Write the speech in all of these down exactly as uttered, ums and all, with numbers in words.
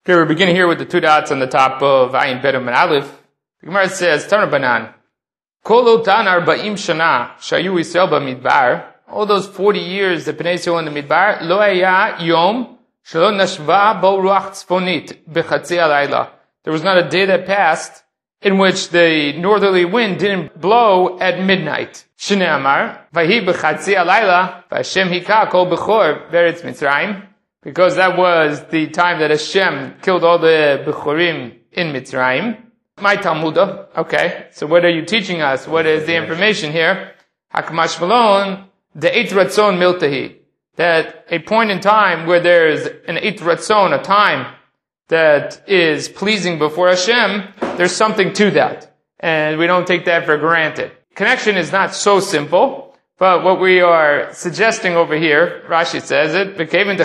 Okay, we're beginning here with the two dots on the top of Ayin Bet and Aleph. The Gemara says, Tana Banan, Kol otan arba'im shana shayu Yisrael b'midbar. All those forty years that Bnei Yisrael in the Midbar, lo haya yom shelo nashva bo ruach tzfonit b'chatzi halayla. There was not a day that passed in which the northerly wind didn't blow at midnight. Shnei amar, vahi b'chatzi halayla, v'Hashem hika kol b'chor beretz Mitzrayim. Because that was the time that Hashem killed all the Bechorim in Mitzrayim. My Talmudah. Okay. So what are you teaching us? What is the information here? Hakamash Malon, the Eit Ratzon Miltahi. That a point in time where there's an Eit Ratzon, a time that is pleasing before Hashem, there's something to that. And we don't take that for granted. Connection is not so simple. But what we are suggesting over here, Rashi says it,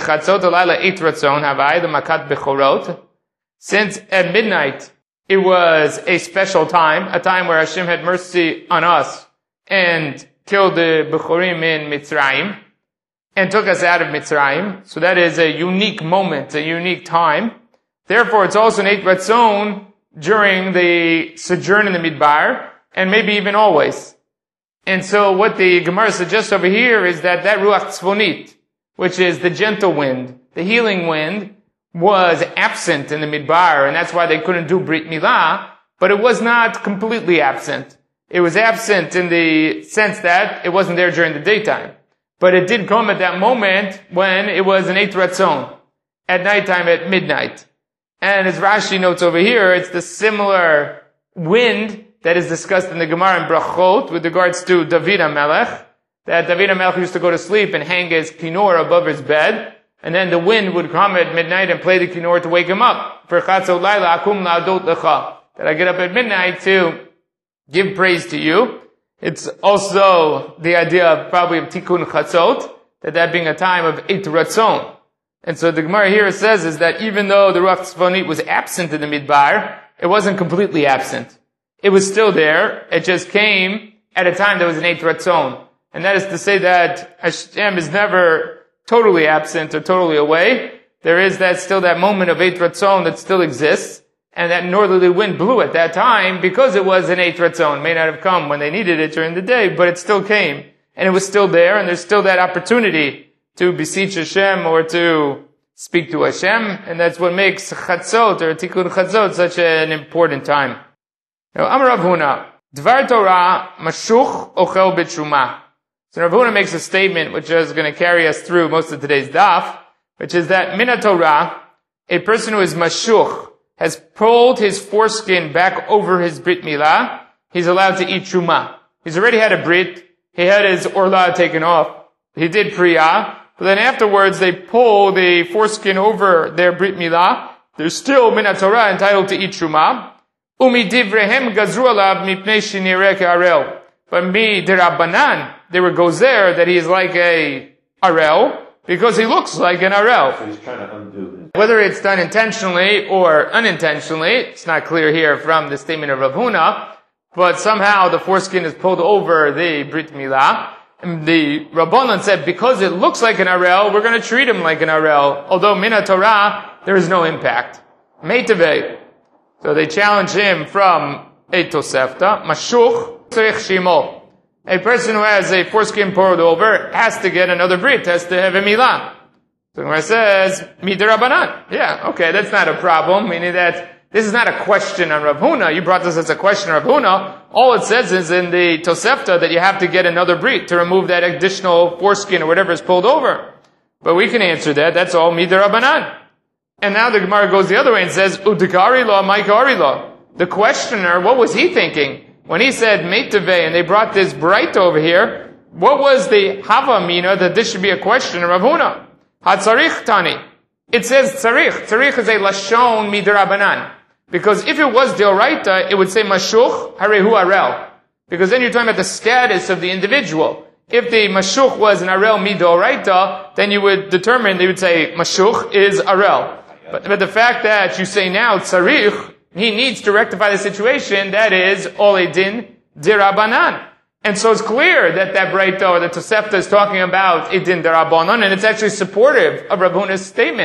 since at midnight it was a special time, a time where Hashem had mercy on us and killed the Bechorim in Mitzrayim and took us out of Mitzrayim. So that is a unique moment, a unique time. Therefore, it's also an Eit Ratzon during the sojourn in the Midbar and maybe even always. And so what the Gemara suggests over here is that that Ruach Tzfonit, which is the gentle wind, the healing wind, was absent in the Midbar, and that's why they couldn't do Brit Milah, but it was not completely absent. It was absent in the sense that it wasn't there during the daytime. But it did come at that moment when it was an Eit Ratzon, at nighttime at midnight. And as Rashi notes over here, it's the similar wind that is discussed in the Gemara in Brachot with regards to David HaMelech, that David HaMelech used to go to sleep and hang his kinor above his bed, and then the wind would come at midnight and play the kinor to wake him up. For Chatzot Laila Akum La'adot Lecha, that I get up at midnight to give praise to you. It's also the idea of probably of Tikkun Chatzot, that that being a time of Eit Ratzon. And so the Gemara here says is that even though the Ruach Tzfonit was absent in the Midbar, it wasn't completely absent. It was still there. It just came at a time that was an Eit Ratzon. And that is to say that Hashem is never totally absent or totally away. There is that still that moment of Eit Ratzon that still exists. And that northerly wind blew at that time because it was an Eit Ratzon. It may not have come when they needed it during the day, but it still came. And it was still there, and there's still that opportunity to beseech Hashem or to speak to Hashem. And that's what makes Chatzot or Tikkun Chatzot such an important time. Now, Amar Rav Huna, Dvar Torah Mashuch Ochel B'Truma. So Rav Huna makes a statement which is going to carry us through most of today's daf, which is that Min HaTorah, a person who is Mashuch, has pulled his foreskin back over his Brit Milah, he's allowed to eat Truma. He's already had a Brit, he had his Orlah taken off, he did Priyah, but then afterwards they pull the foreskin over their Brit Milah, they're still Min HaTorah entitled to eat Truma. Umi divrehem gazru alav mipnei shinireh ke'arel. But mi derabanan, they were gozer that he is like a arel, because he looks like an arel. So he's trying to undo it. Whether it's done intentionally or unintentionally, it's not clear here from the statement of Rav Huna, but somehow the foreskin is pulled over the Brit Milah. And the Rabbanan said, because it looks like an arel, we're going to treat him like an arel. Although min HaTorah, there is no impact. Meitavei. So they challenge him from a Tosefta, Mashuch Tzarich Shimo. A person who has a foreskin poured over has to get another Brit, has to have a Milah. So Gemara says, Midirabanan. Yeah, okay, that's not a problem, meaning that this is not a question on Rav Huna. You brought this as a question on Rav Huna. All it says is in the Tosefta that you have to get another Brit to remove that additional foreskin or whatever is pulled over. But we can answer that, that's all Midirabanan. And now the Gemara goes the other way and says, Udikari law, Maikari law. The questioner, what was he thinking? When he said Meitavei and they brought this bright over here, what was the Hava Mina that this should be a question of Rav Huna? HaTzarich Tani. It says Tzarich. Tzarich is a Lashon Midirabanan. Because if it was Deoraita, it would say Mashuch Harehu Arel. Because then you're talking about the status of the individual. If the Mashuch was an Arel Midoraita, then you would determine, they would say Mashuch is Arel. But, but the fact that you say now Tzarich, he needs to rectify the situation, that is Ole Din Dirabanan. And so it's clear that that Breita or the Tosefta is talking about a Din Dirabanan, and it's actually supportive of Rav Huna's statement.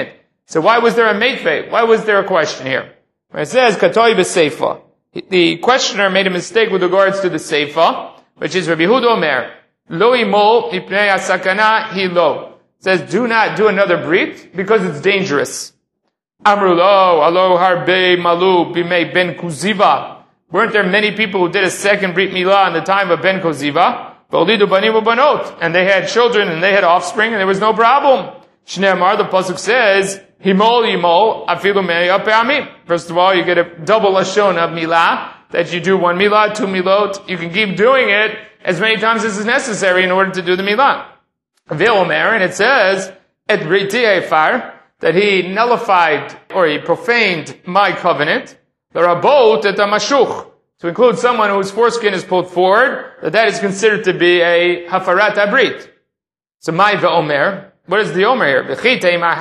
So why was there a mikveh? Why was there a question here? It says, Katoi b'seifa. The questioner made a mistake with regards to the seifa, which is Rabbi Yehuda Omer, Lo imol mipnei asakana hi lo. It says, do not do another brit because it's dangerous. Amru lo, alo harbe malu bimei ben kuziva. Weren't there many people who did a second brit milah in the time of ben kuziva? V'olidu banim u'banot. And they had children and they had offspring and there was no problem. Shnei Amar, the pasuk says, Himol yimol afilu me'ya pe'amim. First of all, you get a double lashon of milah, that you do one milah, two milot. You can keep doing it as many times as is necessary in order to do the milah. Ve'omer, and it says, et briti eifar, that he nullified or he profaned my covenant. The rabot et mashuch, to include someone whose foreskin is pulled forward, that that is considered to be a hafarat abrit. So my ve'omer. What is the Omer here? What do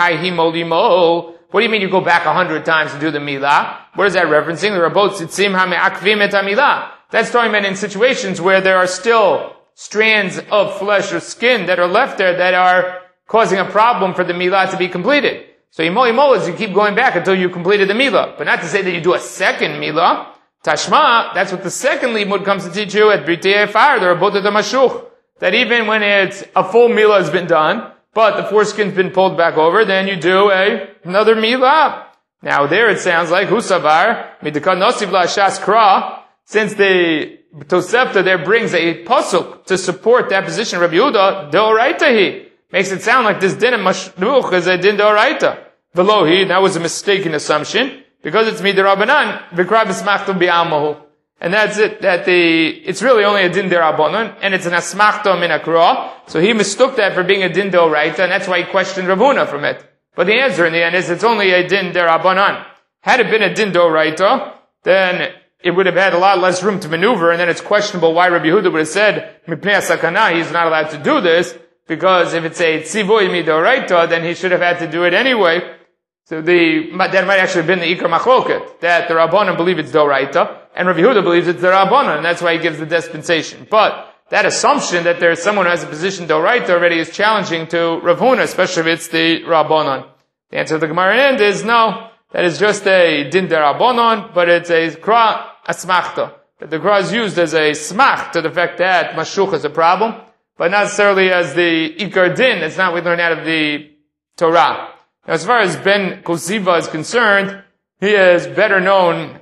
you mean you go back a hundred times to do the milah? What is that referencing? The Rabot tzitzim ha'me'akvim et ha'milah. That's talking about in situations where there are still strands of flesh or skin that are left there that are causing a problem for the milah to be completed. So imol imol is you keep going back until you completed the milah. But not to say that you do a second milah. Tashma, that's what the second limud comes to teach you at Britei Eifar, the Rabot et Mashuch. That even when it's a full milah has been done, but the foreskin's been pulled back over, then you do a, another milah. Now there it sounds like, Husavar, midikad nosiv la'ashas kra, since the Tosefta there brings a pasuk to support that position, Rabbi Yehuda, deoraitahi, makes it sound like this din of mashluch is a din deoraita. Velohi, that was a mistaken assumption, because it's midirabanan, v'kra b'smachtum bi'amahu. And that's it, that the, it's really only a din derabanan, and it's an asmachta min akra. So he mistook that for being a din deoraita, and that's why he questioned Rav Huna from it. But the answer in the end is it's only a din derabanan. Had it been a din deoraita, then it would have had a lot less room to maneuver, and then it's questionable why Rabbi Yehuda would have said, mipnei sakana, he's not allowed to do this, because if it's a tzivoy midoraita, then he should have had to do it anyway. So the, that might actually have been the Ikar Machloket, that the Rabbanan believe it's Doraita, and Rabbi Yehuda believes it's the Rabbanan, and that's why he gives the dispensation. But that assumption that there's someone who has a position Doraita already is challenging to Rav Huna, especially if it's the Rabbanan. The answer to the Gemara end is no, that is just a Din de Rabbanan, but it's a Kra Asmachta. That the Kra is used as a smach to the fact that Mashuch is a problem, but not necessarily as the Ikar Din. It's not we learn out of the Torah. Now, as far as Ben Koziva is concerned, he is better known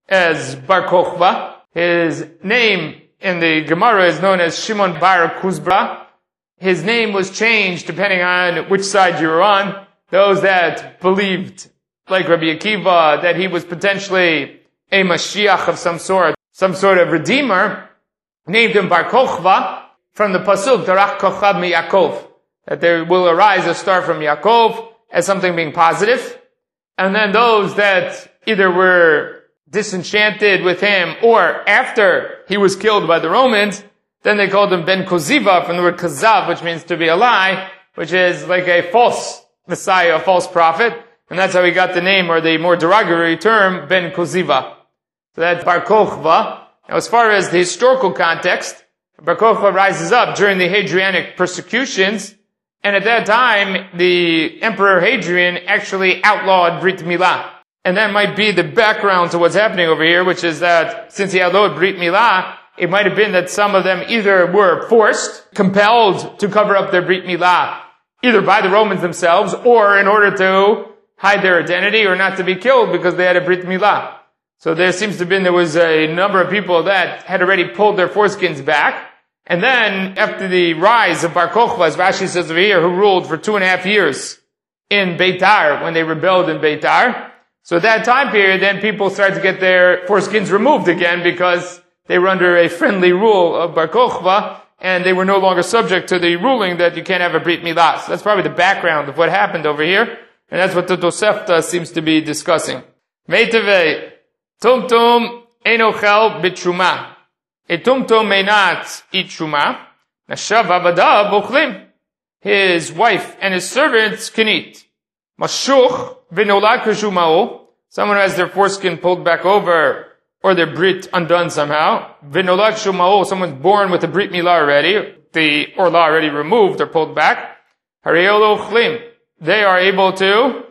as Bar Kochba. His name in the Gemara is known as Shimon Bar Kuzbra. His name was changed depending on which side you were on. Those that believed, like Rabbi Akiva, that he was potentially a Mashiach of some sort, some sort of redeemer, named him Bar Kochba from the Pasuk, Darach Kochab mi Yaakov, that there will arise a star from Yaakov, as something being positive. And then those that either were disenchanted with him or after he was killed by the Romans, then they called him Ben Koziva from the word Kazav, which means to be a lie, which is like a false Messiah, a false prophet. And that's how he got the name, or the more derogatory term, Ben Koziva. So that's Bar Kochba. Now as far as the historical context, Bar Kochba rises up during the Hadrianic persecutions. And at that time, the Emperor Hadrian actually outlawed Brit Milah. And that might be the background to what's happening over here, which is that since he outlawed Brit Milah, it might have been that some of them either were forced, compelled to cover up their Brit Milah, either by the Romans themselves, or in order to hide their identity or not to be killed because they had a Brit Milah. So there seems to have been, there was a number of people that had already pulled their foreskins back. And then, after the rise of Bar Kochba, as Rashi says over here, who ruled for two and a half years in Beitar, when they rebelled in Beitar. So at that time period, then people started to get their foreskins removed again because they were under a friendly rule of Bar Kochba, and they were no longer subject to the ruling that you can't have a Brit Milah. So that's probably the background of what happened over here, and that's what the Tosefta seems to be discussing. Meiteve, Tum Tum Enochel Bitruma. A tumtum may not eat truma. Nashav abadav ochlim. His wife and his servants can eat. Mashuch v'nolad k'shumao. Someone who has their foreskin pulled back over, or their brit undone somehow. V'nolad k'shumao. Someone's born with a brit milah already, the orla already removed or pulled back. Harayol ochlim. They are able to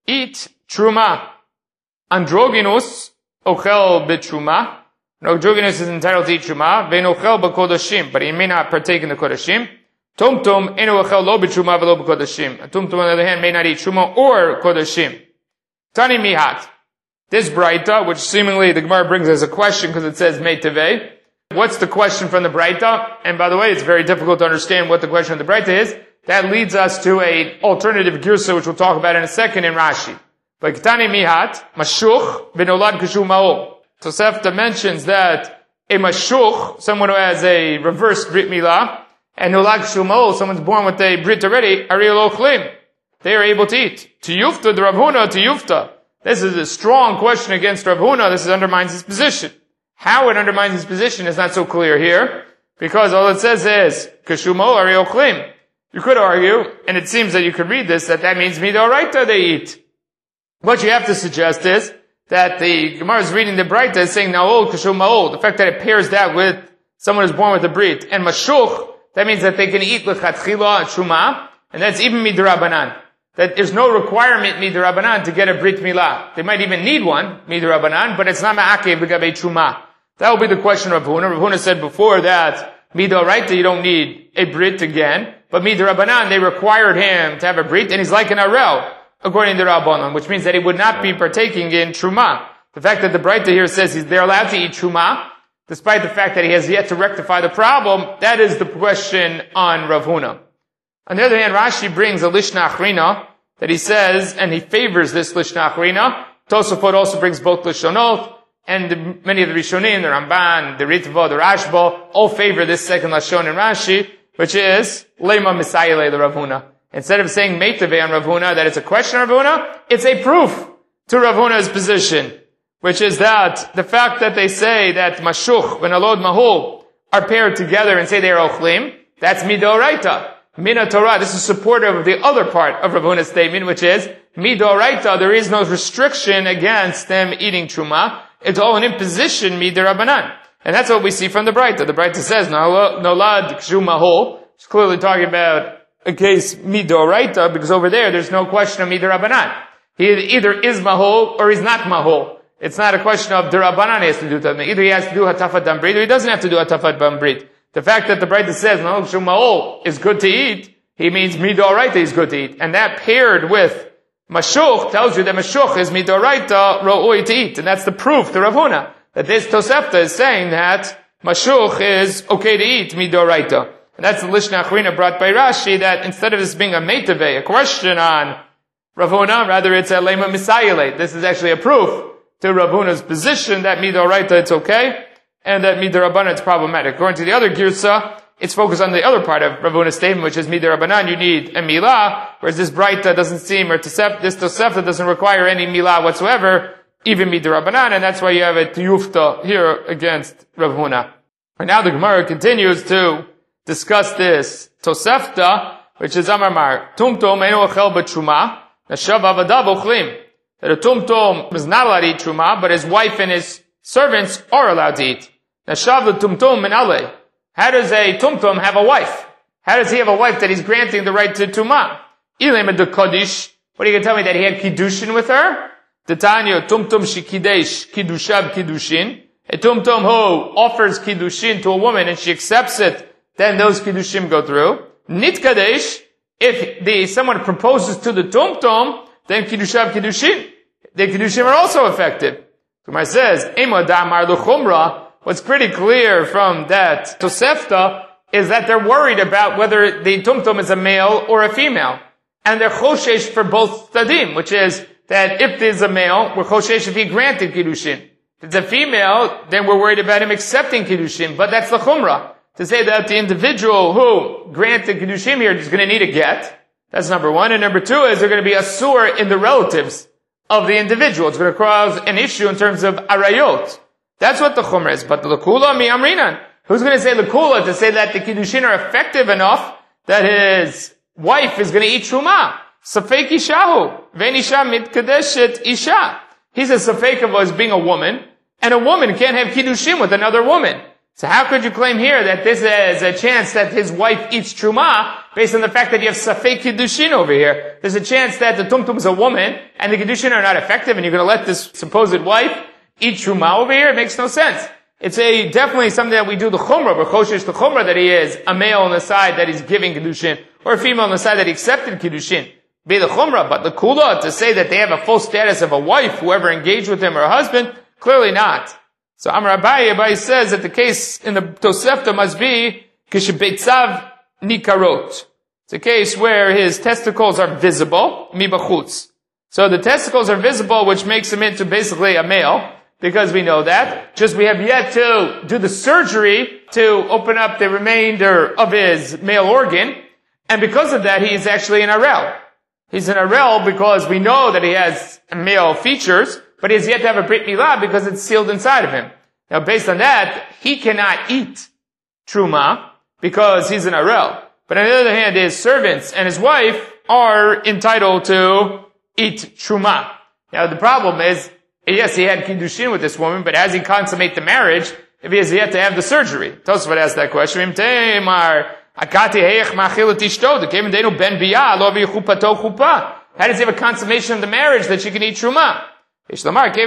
eat truma. Androgynous ochel b'truma. Androgynous is entitled to eat truma. Vein ochel b'kodashim, but he may not partake in the kodashim. Tumtum eno ochel lo b'truma v'lo b'kodashim. A tumtum, on the other hand, may not eat truma or kodashim. Tani mihat. This braita, which seemingly the Gemara brings as a question because it says meiteve. What's the question from the braita? And by the way, it's very difficult to understand what the question of the braita is. That leads us to a alternative girsa, which we'll talk about in a second in Rashi. But Ketani mihat, mashuch benolad kashu ma'ol. Tosefta mentions that a mashuch, someone who has a reverse brit milah, and nolad kashu ma'ol, someone's born with a brit already, ari lo chlim. They are able to eat. To yufta, the Rav Huna, to yufta. This is a strong question against Rav Huna. This undermines his position. How it undermines his position is not so clear here, because all it says is, kashu ma'ol ari lo chlim. You could argue, and it seems that you could read this, that that means midoraita they eat. What you have to suggest is that the Gemara is reading the Braita is saying na'ol kashu ma'ol. The fact that it pairs that with someone who's born with a brit. And mashuch, that means that they can eat l'chatchila truma, and that's even midrabanan. That there's no requirement midrabanan to get a brit milah. They might even need one, midrabanan, but it's not ma'akev b'gabei truma. That will be the question of Rav Huna. Rav Huna said before that midoraita you don't need a brit again, but midrabanan they required him to have a brit, and he's like an arel, according to Rabbanon, which means that he would not be partaking in truma. The fact that the Braita here says he's, they're allowed to eat truma, despite the fact that he has yet to rectify the problem, that is the question on Rav Huna. On the other hand, Rashi brings a Lishna Achrina that he says, and he favors this Lishna Achrina. Tosafot also brings both Lishonot, and the, many of the Rishonim, the Ramban, the Ritva, the Rashba, all favor this second Lashon in Rashi, which is Lema Misayele the Rav Huna. Instead of saying Meitave on Rav Huna, that it's a question of Rav Huna, it's a proof to Rav Huna's position, which is that the fact that they say that Mashuch and Alod Mahul are paired together and say they are Ochlim, that's Midoraita. Mina Torah, this is supportive of the other part of Rav Huna's statement, which is Midoraita, there is no restriction against them eating Truma. It's all an imposition, Midirabanan. And that's what we see from the Braita. The Braita says, Nolad Kshu Mahul. It's clearly talking about a case midoraita, because over there there's no question of midirabanan. He either is mahol or he's not mahol. It's not a question of derabanan he has to do something. Either he has to do hatafat dam brit or he doesn't have to do hatafat dam brit. The fact that the Braita says no mahol is good to eat, he means midoraita is good to eat, and that paired with mashuch tells you that mashuch is midoraita ro'oi to eat, and that's the proof to Rav Huna that this Tosefta is saying that mashuch is okay to eat midoraita. And that's the Lishna Achrina brought by Rashi, that instead of this being a meitave, a question on Rav Huna, rather it's a lema misayele. This is actually a proof to Rav Huna's position that midoraita it's okay, and that midirabanan it's problematic. According to the other girsa, it's focused on the other part of Rav Huna's statement, which is midirabanan, you need a milah, whereas this Braita doesn't seem, or tosef, this Tosefta doesn't require any milah whatsoever, even midirabanan, and that's why you have a tiyufta here against Rav Huna. And now the Gemara continues to discuss this Tosefta, which is Amar Tumtum eno ochel b'truma, nashav avadav ochlim. That a Tumtum is not allowed to eat truma, but his wife and his servants are allowed to eat. Nashav l'tumtum min alei. How does a Tumtum have a wife? How does he have a wife that he's granting the right to Tumah? Ilem de Kodesh. What are you going to tell me, that he had Kiddushin with her? Titania Tumtum shikidesh Kiddushav Kiddushin. A Tumtum who offers Kiddushin to a woman and she accepts it, then those Kiddushim go through. Nit Kadesh, if the, someone proposes to the Tumtum, then Kiddushav Kiddushin. The Kiddushim are also effective. Gemara says, Ema Damar L'chumra, what's pretty clear from that Tosefta is that they're worried about whether the Tumtum is a male or a female. And they're choshesh for both Tadim, which is that if there's a male, we're choshesh if he granted Kiddushin. If it's a female, then we're worried about him accepting Kiddushin, but that's the Chumrah. To say that the individual who granted Kiddushim here is going to need a get. That's number one. And number two is they're going to be asur in the relatives of the individual. It's going to cause an issue in terms of arayot. That's what the chumrah is. But the lakula mi amrinan. Who's going to say lakula to say that the Kiddushin are effective enough that his wife is going to eat truma? Safek ishahu. Vein isha mitkadeshet isha. He says safek of as being a woman, and a woman can't have Kiddushin with another woman. So how could you claim here that this is a chance that his wife eats truma based on the fact that you have safek kiddushin over here? There's a chance that the tumtum is a woman and the kiddushin are not effective, and you're going to let this supposed wife eat truma over here? It makes no sense. It's a definitely something that we do the chumrah, but choshesh the chumrah that he is a male on the side that he's giving kiddushin, or a female on the side that he accepted kiddushin. Be the chumrah, but the kula to say that they have a full status of a wife, whoever engaged with him or a husband, clearly not. So Amar Abaye, Abaye says that the case in the Tosefta must be kishebeitzav nikarot. It's a case where his testicles are visible, mibachutz. So the testicles are visible, which makes him into basically a male, because we know that. Just we have yet to do the surgery to open up the remainder of his male organ, and because of that, he is actually an arel. He's an arel because we know that he has male features, but he has yet to have a brit milah because it's sealed inside of him. Now, based on that, he cannot eat truma because he's an arel. But on the other hand, his servants and his wife are entitled to eat truma. Now, the problem is, yes, he had kiddushin with this woman, but as he consummate the marriage, if he has yet to have the surgery? Tosfot asked that question. How does he have a consummation of the marriage that she can eat truma? It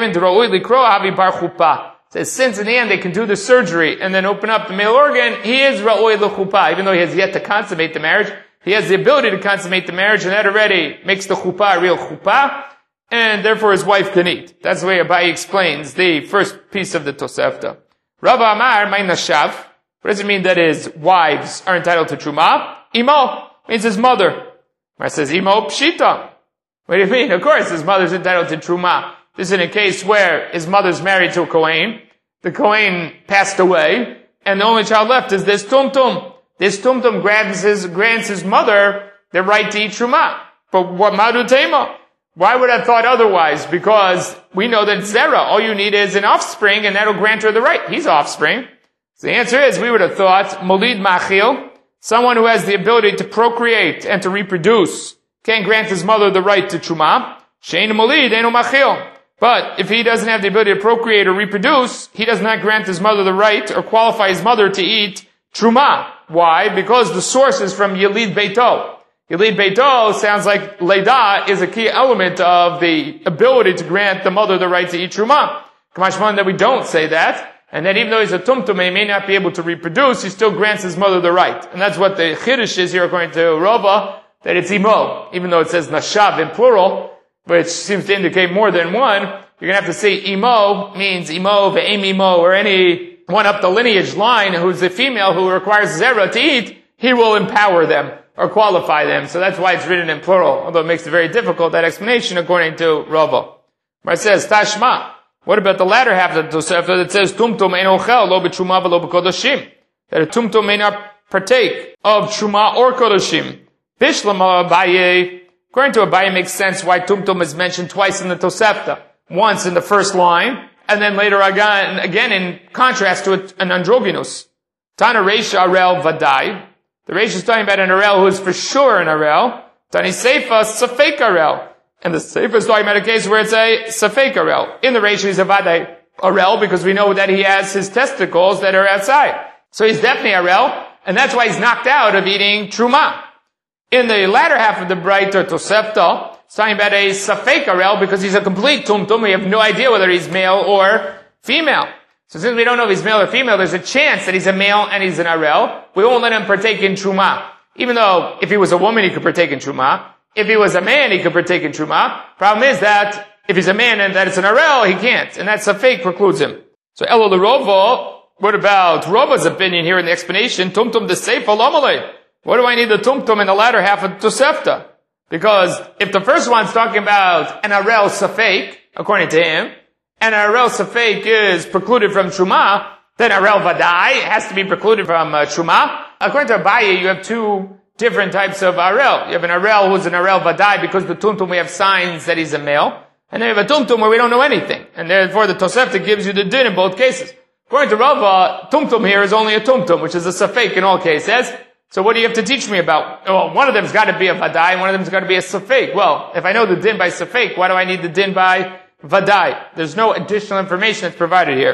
says, since in the end they can do the surgery and then open up the male organ, he is ra'oi l'chuppah. Even though he has yet to consummate the marriage, he has the ability to consummate the marriage, and that already makes the chuppah a real chuppah, and therefore his wife can eat. That's the way Abaye explains the first piece of the Tosefta. Rava Amar, my nashav. What does it mean that his wives are entitled to truma? Imo means his mother. It says, Imo pshita. What do you mean? Of course, his mother's entitled to truma. This is in a case where his mother's married to a Kohen. The Kohen passed away, and the only child left is this tumtum. This tumtum grants his, grants his mother the right to eat truma. But what madu tema? Why would I have thought otherwise? Because we know that zera, all you need is an offspring, and that'll grant her the right. He's offspring. So the answer is, we would have thought, molid machil, someone who has the ability to procreate and to reproduce, can grant his mother the right to truma. Shein molid, enu machil. But if he doesn't have the ability to procreate or reproduce, he does not grant his mother the right or qualify his mother to eat truma. Why? Because the source is from Yelid Beito. Yelid Beito sounds like Leda is a key element of the ability to grant the mother the right to eat truma. Kamashman that we don't say that, and that even though he's a tumtum, he may not be able to reproduce, he still grants his mother the right. And that's what the chiddush is here according to Rava, that it's imo, even though it says nashav in plural, which seems to indicate more than one. You're going to have to say imo means imo, ve'em imo, or any one up the lineage line who's the female who requires zera to eat, he will empower them or qualify them. So that's why it's written in plural, although it makes it very difficult, that explanation, according to Rava. Where it says, Tashma. What about the latter half of the Tosefta that says, Tumtum ein ochel, lo b'truma v'lo b'kodoshim? That a tumtum may not partake of truma or kodoshim. Bishlam Abaye. According to Abaye, it makes sense why tumtum is mentioned twice in the Tosefta. Once in the first line, and then later again, again in contrast to an androgynous. Tana Reisha Arel Vadai. The Reisha is talking about an Arel who is for sure an Arel. Tani Seifa Safek Arel. And the Seifa is talking about a case where it's a Safek Arel. In the Reisha he's a Vadai Arel because we know that he has his testicles that are outside. So he's definitely Arel, and that's why he's knocked out of eating Truma. In the latter half of the Breiter Tosefta, it's talking about a Safek Arel because he's a complete tumtum. We have no idea whether he's male or female. So since we don't know if he's male or female, there's a chance that he's a male and he's an Arel. We won't let him partake in Truma. Even though if he was a woman, he could partake in Truma. If he was a man, he could partake in Truma. Problem is that if he's a man and that it's an Arel, he can't. And that Safek precludes him. So Elo the Rovo, what about Rova's opinion here in the explanation? Tumtum the Seifa Lomale. What do I need the tumtum in the latter half of Tosefta? Because if the first one's talking about an Arel Safek, according to him, and an Arel Safek is precluded from Truma, then Arel Vadai has to be precluded from uh, Truma. According to Abaye, you have two different types of Arel. You have an Arel who's an Arel Vadai because the tumtum we have signs that he's a male, and then you have a tumtum where we don't know anything. And therefore the Tosefta gives you the din in both cases. According to Rava, tumtum here is only a tumtum, which is a Safek in all cases. So what do you have to teach me about? Well, one of them's got to be a Vadai, and one of them's got to be a Safek. Well, if I know the din by Safek, why do I need the din by Vadai? There's no additional information that's provided here.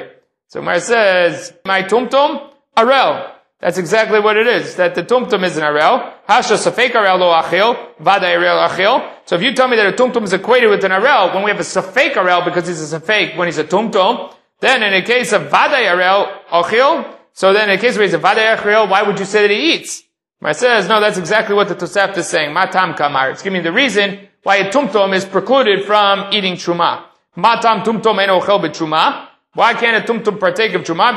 So Gemara says, my tumtum, arel. That's exactly what it is, that the tumtum is an arel. Hasha safek arel lo achil, vada arel achil. So if you tell me that a tumtum is equated with an arel, when we have a safek arel because he's a safek, when he's a tumtum, then in a case of vada arel achil, so then in a case where he's a vada achil, why would you say that he eats? Gemara says, no, that's exactly what the Tosefta is saying. Matam kamar. It's giving me the reason why a tumtum is precluded from eating truma. Matam tumtum en ochel b'truma. Why can't a tumtum partake of truma?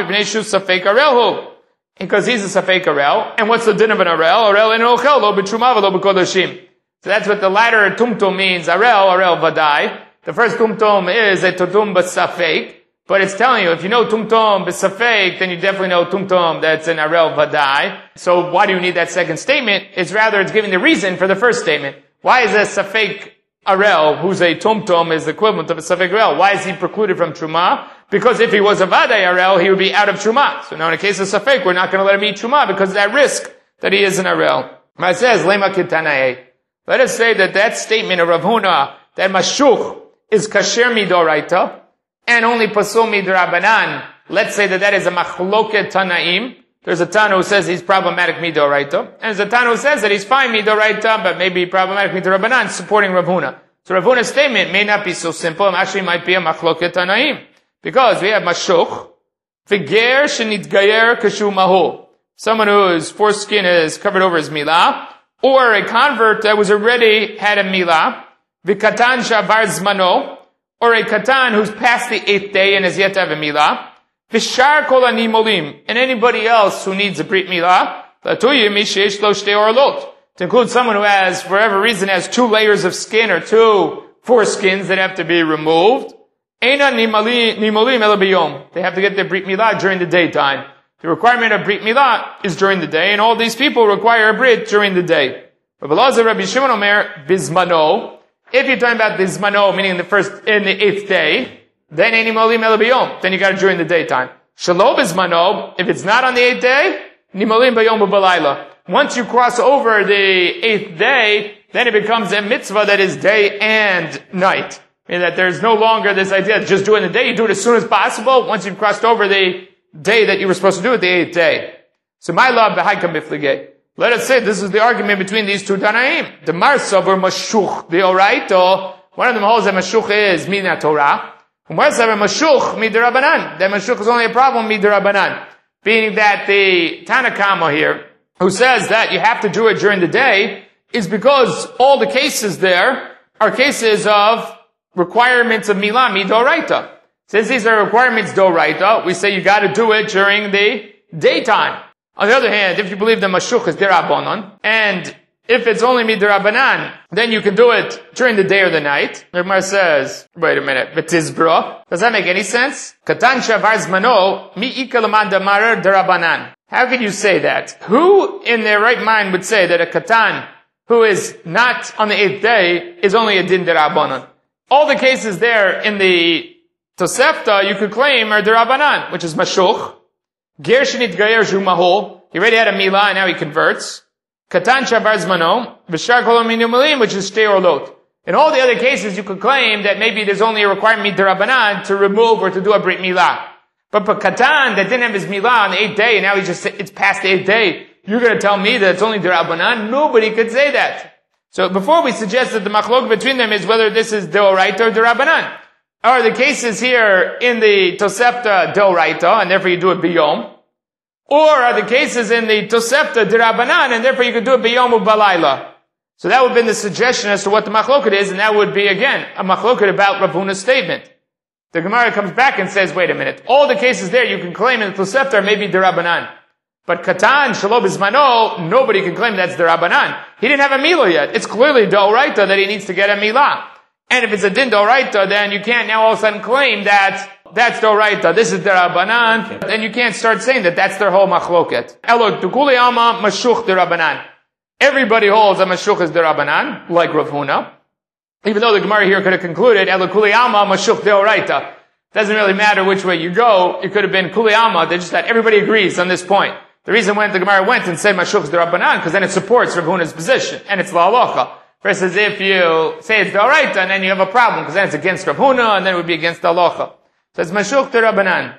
Because he's a safek arel. And what's the din of an arel? Arel en ochel lo b'truma v'lo b'kodashim. So that's what the latter tumtum means. Arel, arel vadai. The first tumtum is a tumtum b'safek. But it's telling you, if you know tumtum b'safek, then you definitely know tumtum that's an arel vadai. So why do you need that second statement? It's rather, it's giving the reason for the first statement. Why is a safek arel, who's a tumtum, is the equivalent of a safek arel? Why is he precluded from truma? Because if he was a vadai arel, he would be out of truma. So now in a case of safek, we're not going to let him eat truma because of that risk that he is an arel. It says, lema kitanae. Let us say that that statement of Rav Huna, that mashuch is kasher midoraita, and only pasul midrabanan. Let's say that that is a machloket tanaim. There's a Tana who says he's problematic midoraita, and there's a Tana who says that he's fine midoraita, but maybe problematic midrabanan, supporting Rav Huna. So Rav Huna's statement may not be so simple, it actually might be a machloket tanaim. Because we have mashuch, v'ger shenitgayer kashu mahu. Someone whose foreskin is covered over his milah, or a convert that was already had a milah, v'katan shavar zmano, or a katan who's past the eighth day and has yet to have a milah, v'shar kol animolim, and anybody else who needs a brit milah, l'atuyim mishesh lo shtei orlot, to include someone who has, for whatever reason, has two layers of skin or two foreskins that have to be removed. Eina nimolim ela biyom. They have to get their brit milah during the daytime. The requirement of brit milah is during the day, and all these people require a brit during the day. Rabbi Elazar, Rabbi Shimon Omer, bizmano. If you're talking about bizmano, meaning in the first, in the eighth day, then eini molim ela biyom. Then you got it during the daytime. Shalom bizmano. If it's not on the eighth day, nimolim bayom u'balayla. Once you cross over the eighth day, then it becomes a mitzvah that is day and night. Meaning that there's no longer this idea of just doing the day. You do it as soon as possible once you've crossed over the day that you were supposed to do it, the eighth day. So my love, b'haikam b'fligei. Let us say this is the argument between these two Tanaim. The Marsav or Mashuch, the Oraito, one of them holds that Mashuch is Mina Torah. The Marsav or Mashuch, Midirabanan. That Mashuch is only a problem, Midirabanan. Meaning that the Tanakama here, who says that you have to do it during the day, is because all the cases there are cases of requirements of Milah, Midoraita. Since these are requirements Doraita, we say you gotta do it during the daytime. On the other hand, if you believe that Mashuch is Derabanan, and if it's only Midrabanan, then you can do it during the day or the night. The Gemara says, wait a minute, V'tizbra. Does that make any sense? Katan shavar zmano, mi'ika l'man damarer derabanan. How can you say that? Who in their right mind would say that a katan who is not on the eighth day is only a din derabanan? All the cases there in the Tosefta you could claim are derabanan, which is Mashuch. Ger shenitgayer shu mahol. He already had a milah and now he converts. Katan shavar zmano, v'shar kol minumulim, which is shtei orlot. In all the other cases, you could claim that maybe there's only a requirement derabanan to remove or to do a brit milah. But for katan that didn't have his milah on the eighth day and now he just it's past the eighth day, you're going to tell me that it's only derabanan? Nobody could say that. So before we suggest that the machlok between them is whether this is deoraita or derabanan. Are the cases here in the Tosefta deoraita and therefore you do it biyom? Or are the cases in the Tosefta derabanan and therefore you could do it biyom u'balayla? So that would have been the suggestion as to what the machloket is, and that would be again a machloket about Rav Huna's statement. The Gemara comes back and says, wait a minute, all the cases there you can claim in the Tosefta are maybe derabanan. But Katan, Shalom Bizmano, nobody can claim that's derabanan. He didn't have a milah yet. It's clearly d'oraita that he needs to get a milah. And if it's a din d'oraita, then you can't now all of a sudden claim that that's d'oraita, this is derabanan. Then you can't start saying that that's their whole machloket. Elo tukuli alma mashuch derabanan. Everybody holds that mashuch is derabanan, like Rav Huna. Even though the Gemara here could have concluded, Elo kuli alma mashuch d'oraita. Doesn't really matter which way you go. It could have been kuli alma. They just that everybody agrees on this point. The reason when the Gemara went and said mashuch is derabanan, because then it supports Rav Huna's position, and it's la halacha. Versus if you say it's d'oraita, and then you have a problem, because then it's against Rav Huna, and then it would be against the halacha. So it's mashuch derabanan.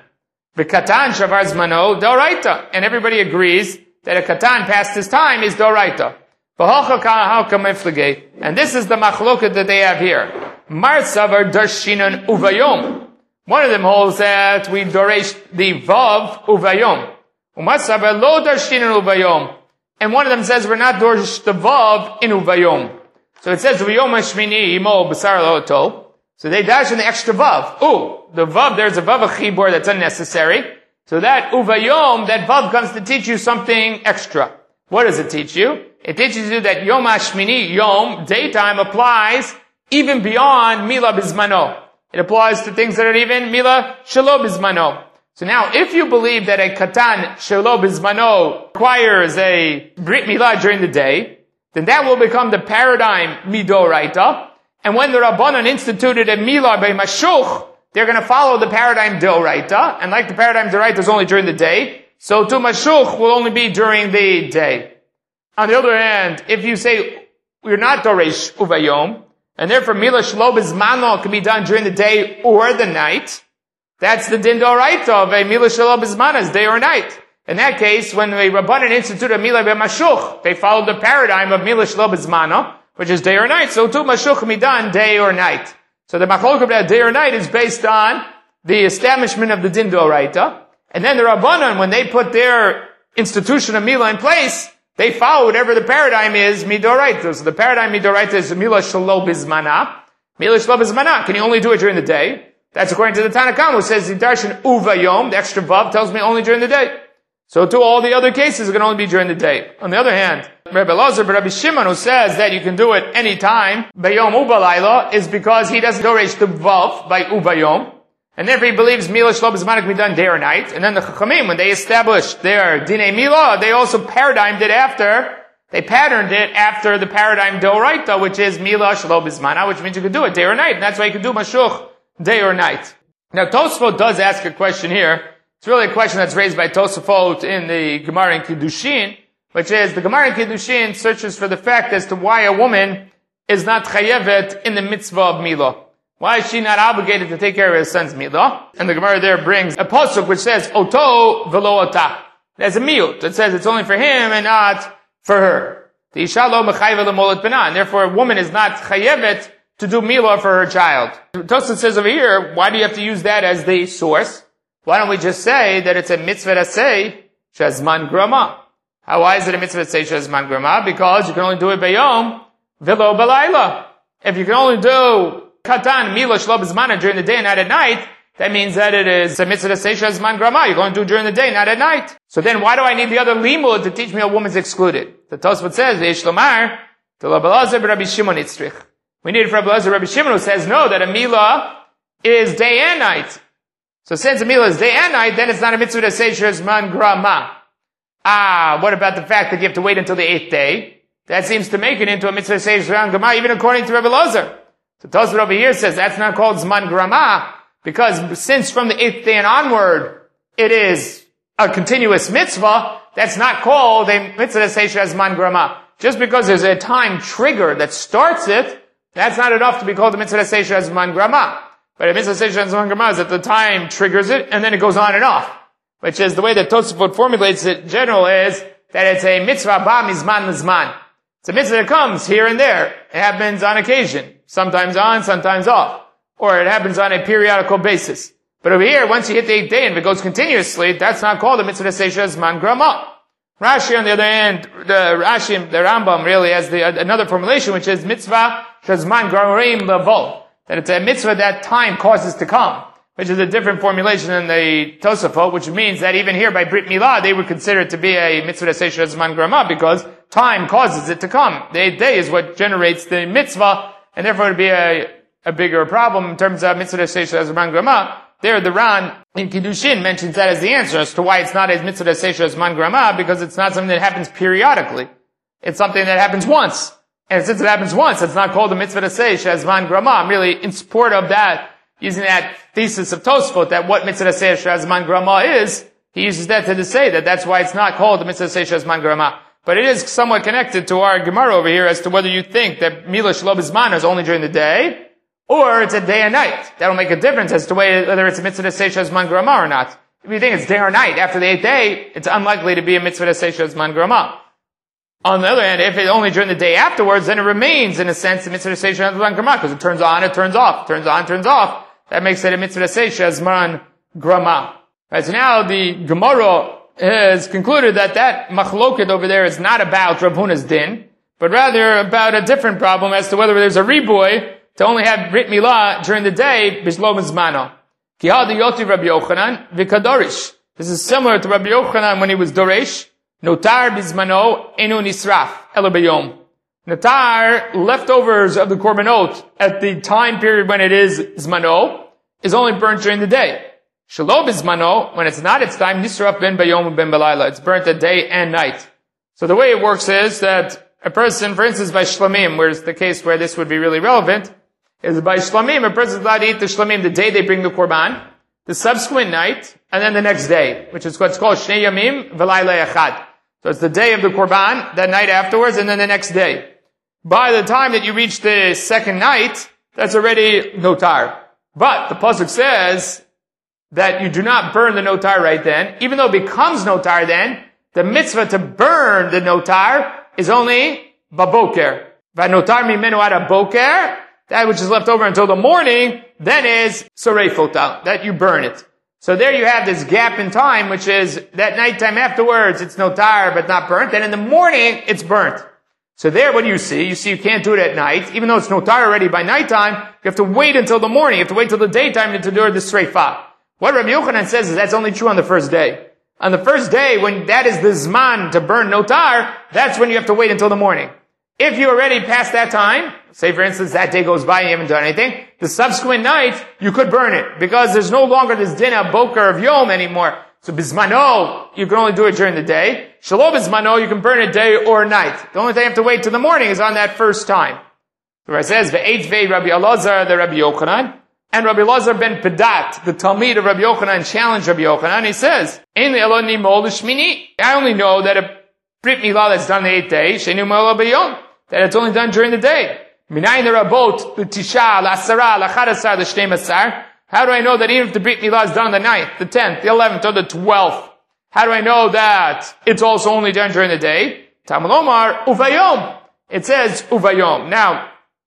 V'katan shavar zmano doraita. And everybody agrees that a katan past his time is doraita. And this is the machloket that they have here. Mar savar darshinan uvayom. One of them holds that we doresh the vav uvayom. Umar savar lo darshinan uvayom. And one of them says we're not doresh the vav in uvayom. So it says uvayom hashmini imo b'sar loto. So they dash in the extra vav. Ooh, the vav, there's a vav chibur that's unnecessary. So that uvayom, that vav comes to teach you something extra. What does it teach you? It teaches you that Yom HaShmini, Yom, daytime, applies even beyond Mila Bizmano. It applies to things that are even Mila Shelo Bizmano. So now, if you believe that a Katan Shelo Bizmano requires a Brit Milah during the day, then that will become the paradigm Midoraita. And when the Rabbanan instituted a Milah by Mashuch, they're going to follow the paradigm Doraita. And like the paradigm Doraita is only during the day, so to Mashuch will only be during the day. On the other hand, if you say we're not Doresh Uvayom, and therefore Mila Shelo Bizmano can be done during the day or the night, that's the Din Doraita of a Mila Shelo Bizmano, is day or night. In that case, when the Rabbanan instituted a Mila B'Mashuch, they followed the paradigm of Mila Shelo Bizmano, which is day or night. So too Mashuch can be done day or night. So the Machlok of that day or night is based on the establishment of the Din Doraita. And then the Rabbanan, when they put their institution of Mila in place, they follow whatever the paradigm is, Midoraita. So the paradigm Midoraita is Mila Shelo Bizmana. Mila Shelo Bizmana. Can you only do it during the day? That's according to the Tanna Kamma, who says, Darshan Uvayom, the extra vav, tells me only during the day. So to all the other cases, it can only be during the day. On the other hand, Rabbi Elazar, Rabbi Shimon, who says that you can do it any time, Bayom Ubalayla, is because he doesn't doresh the vav by Ubayom. And therefore he believes Mila Shelo Bizmana can be done day or night. And then the Chachamim, when they established their Dinei Mila, they also paradigmed it after, they patterned it after the paradigm Doraita, which is Mila Shelo Bizmana, which means you can do it day or night. And that's why you can do Mashuch day or night. Now Tosfot does ask a question here. It's really a question that's raised by Tosfot in the Gemara in Kiddushin, which is the Gemara in Kiddushin searches for the fact as to why a woman is not chayevet in the mitzvah of Mila. Why is she not obligated to take care of his son's milah? And the Gemara there brings a pasuk which says, Oto velo ota. There's a miut. It says it's only for him and not for her. The isha lo mechayve lemolet bena. And therefore a woman is not chayevet to do milah for her child. Tosfot says over here, why do you have to use that as the source? Why don't we just say that it's a mitzvah to say, shazman grama? How, why is it a mitzvah to say shazman grama? Because you can only do it bayom, velo balayla. If you can only do Katan, Mila, Shelo Bizmana during the day and not at night, that means that it is a mitzvah to say Shazman Grama. You're going to do it during the day, not at night. So then why do I need the other limud to teach me a woman's excluded? The Tosfot says, V'yesh lomar, to Rabbi Elazar Rabbi Shimon itzrich. We need it for Rabbi Elazar Rabbi Shimon, who says no, that a Mila is day and night. So since a Mila is day and night, then it's not a mitzvah to say Shazman Grama. Ah, what about the fact that you have to wait until the eighth day? That seems to make it into a mitzvah to say Shazman Grama, even according to Rabbi Elazar. So Tosfot over here says that's not called Zman Grama, because since from the eighth day and onward, it is a continuous mitzvah, that's not called a mitzvah to say Zman Grama. Just because there's a time trigger that starts it, that's not enough to be called a mitzvah to say Zman Grama. But a mitzvah to say Zman Grama is that the time triggers it, and then it goes on and off. Which is the way that Tosfot formulates it in general is that it's a mitzvah ba mizman lizman. It's a mitzvah that comes here and there. It happens on occasion. Sometimes on, sometimes off. Or it happens on a periodical basis. But over here, once you hit the eighth day and if it goes continuously, that's not called a mitzvah to say Shazman Grama. Rashi, on the other hand, the Rashi, the Rambam really has the, another formulation, which is mitzvah Shazman Gramarim Levol. That it's a mitzvah that time causes to come. Which is a different formulation than the Tosafot, which means that even here by Brit Milah, they would consider it to be a mitzvah to say Shazman Grama because time causes it to come. The eighth day is what generates the mitzvah, and therefore it would be a, a bigger problem in terms of mitzvah to say Shazman Grama. There, the Ran in Kiddushin mentions that as the answer as to why it's not a mitzvah to say Shazman Grama, because it's not something that happens periodically. It's something that happens once. And since it happens once, it's not called a mitzvah to say Shazman Grama. I'm really in support of that, using that thesis of Tosfot, that what mitzvah to say Shazman Grama is, he uses that to say that that's why it's not called a mitzvah to say Shazman Grama. But it is somewhat connected to our Gemara over here as to whether you think that Mila Shelo Bizmana is only during the day, or it's a day and night. That'll make a difference as to whether it's a mitzvah to say Shazman Grama or not. If you think it's day or night after the eighth day, it's unlikely to be a mitzvah to say Shazman Grama. On the other hand, if it's only during the day afterwards, then it remains, in a sense, a mitzvah to say Shazman Grama, because it turns on, it turns off, turns on, turns off. That makes it a mitzvah to say Shazman Grama. Right, so now the Gemara has concluded that that machloket over there is not about Rav Huna's din, but rather about a different problem as to whether there's a riboy to only have Brit Milah during the day, Bishlo Mizmano. Ki ha'di yoti Rabbi Yochanan v'kadorish. This is similar to Rabbi Yochanan when he was Doresh. Notar bizmano enu nisraf elo b'yom. Notar, leftovers of the korbanot at the time period when it is zmano, is only burnt during the day. Shelo bizmano, when it's not its time, nisraf ben b'yom ben b'layla. It's burnt at day and night. So the way it works is that a person, for instance, by shlamim, where's the case where this would be really relevant, is by shlamim, a person is allowed to eat the shlamim the day they bring the korban, the subsequent night, and then the next day, which is what's called shnei yamim v'layla echad. So it's the day of the korban, that night afterwards, and then the next day. By the time that you reach the second night, that's already notar. But the pasuk says that you do not burn the notar right then, even though it becomes notar then, the mitzvah to burn the notar is only baboker. Vanotar mimenu ad boker, that which is left over until the morning, then is sorefota, that you burn it. So there you have this gap in time, which is that nighttime afterwards, it's notar but not burnt. Then in the morning, it's burnt. So there, what do you see? You see you can't do it at night. Even though it's notar already by nighttime, you have to wait until the morning. You have to wait till the daytime to do the sreifa. What Rabbi Yochanan says is that's only true on the first day. On the first day, when that is the zman to burn notar, that's when you have to wait until the morning. If you already passed that time, say for instance that day goes by and you haven't done anything, the subsequent night, you could burn it, because there's no longer this din of boker of yom anymore. So bismano, you can only do it during the day. Shalom bismano, you can burn it day or night. The only thing you have to wait till the morning is on that first time. So it says, Ve'et ve Rabbi Elazar, the Rabbi Yochanan, and Rabbi Elazar ben Pedat, the Talmid of Rabbi Yochanan, challenged Rabbi Yochanan. He says, Ein le'elo nimol l'shmini. I only know that a Brit Milah that's done the eighth day, she'enu mo'elo b'yom, that it's only done during the day. Minayin rabot, l'tisha, l'asara, l'chadasar, l'shnei masar. How do I know that even if the Brit Milah is done on the ninth, the tenth, the eleventh, or the twelfth, how do I know that it's also only done during the day? Talmud Omar, uvayom. It says uvayom. Now,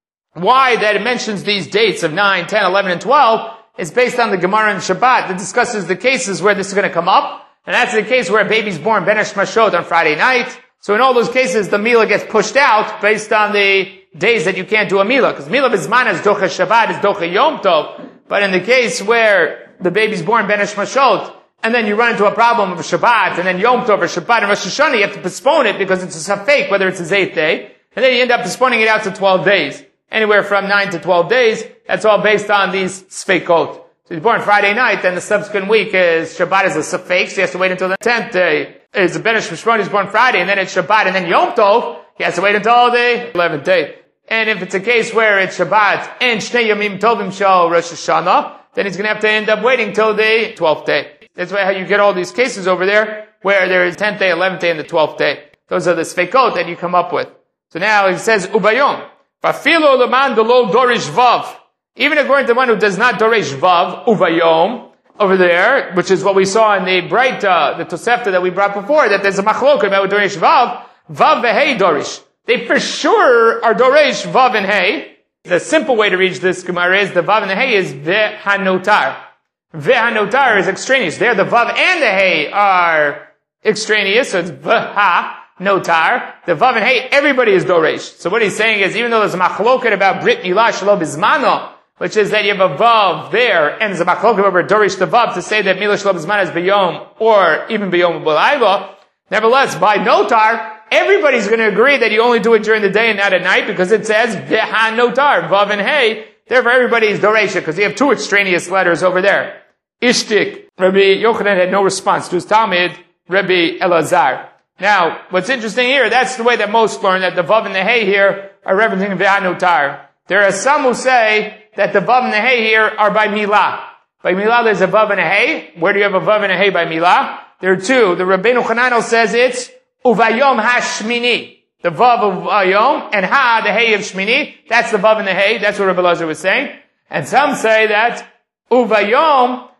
why that it mentions these dates of nine, ten, eleven, and twelve is based on the Gemara in Shabbat that discusses the cases where this is going to come up. And that's the case where a baby's born Ben Hashmashot on Friday night. So in all those cases, the Milah gets pushed out based on the days that you can't do a Milah. Because Milah Bizman is Docha Shabbat, is Docha Yom Tov. But in the case where the baby's born Ben Hashmashot, and then you run into a problem of Shabbat, and then Yom Tov or Shabbat and Rosh Hashanah, you have to postpone it because it's a safek, whether it's his eighth day. And then you end up postponing it out to twelve days. Anywhere from nine to twelve days. That's all based on these sfeikot. So he's born Friday night, then the subsequent week is Shabbat is a safek, so he has to wait until the tenth day. It's a Ben Hashmashot, he's born Friday, and then it's Shabbat, and then Yom Tov, he has to wait until the eleventh day. And if it's a case where it's Shabbat and Shnei Yamim Tovim Shal Rosh Hashanah, then he's going to have to end up waiting till the twelfth day. That's why how you get all these cases over there, where there is tenth day, eleventh day, and the twelfth day. Those are the sfeikot that you come up with. So now he says, Ubayom. Fafilo leman delo dorish vav. Even according to the one who does not dorish vav, Ubayom, over there, which is what we saw in the bright, uh, the Tosefta that we brought before, that there's a machlok about dorish vav, vav vehei dorish. They for sure are dorish vav and hey. The simple way to read this Gemara is the vav and the hey is vehanotar. Vehanotar is extraneous. There the vav and the hey are extraneous, so it's veha notar. The vav and hey, everybody is doresh. So what he's saying is, even though there's a machloket about Brit Milah Shelo Bizmano, which is that you have a vav there, and there's a machloket over dorish the vav to say that Milah Shelo Bizmano is beyom, or even beyom b'layla. Nevertheless, by notar, everybody's going to agree that you only do it during the day and not at night, because it says veha notar, vav and hey. Therefore, everybody is doresha, because you have two extraneous letters over there. Ishtik, Rabbi Yochanan had no response to his Talmud, Rabbi Elazar. Now, what's interesting here, that's the way that most learn, that the vav and the hey here are referencing ve'anotar. There are some who say that the vav and the hey here are by milah. By milah there's a vav and a hey. Where do you have a vav and a hey by milah? There are two. The Rabbeinu Chananel says it's uvayom hashmini. The vav of uvayom, and ha, the hey of shmini. That's the vav and the hey. That's what Rabbi Elazar was saying. And some say that uvayom,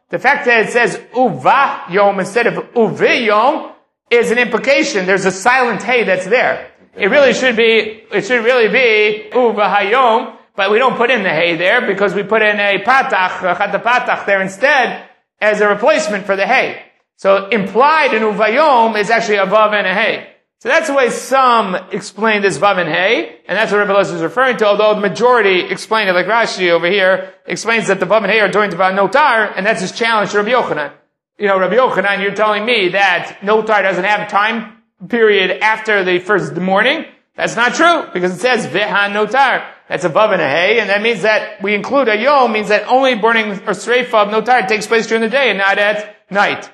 the fact that it says uva yom instead of uvi yom is an implication. There's a silent hey that's there. It really should be, it should really be uva hayom, but we don't put in the hey there because we put in a patach, a chat patach there instead as a replacement for the hey. So implied in uvayom is actually a vav and a hey. So that's the way some explain this vav and hey, and that's what Rebbe Elazar is referring to, although the majority explain it like Rashi over here, explains that the vav and hey are joined to notar, and that's his challenge to Rabbi Yochanan. You know, Rabbi Yochanan, you're telling me that notar doesn't have a time period after the first morning? That's not true, because it says veha notar. That's a vav and a hey, and that means that we include a yom, means that only burning or streifa of notar takes place during the day and not at night.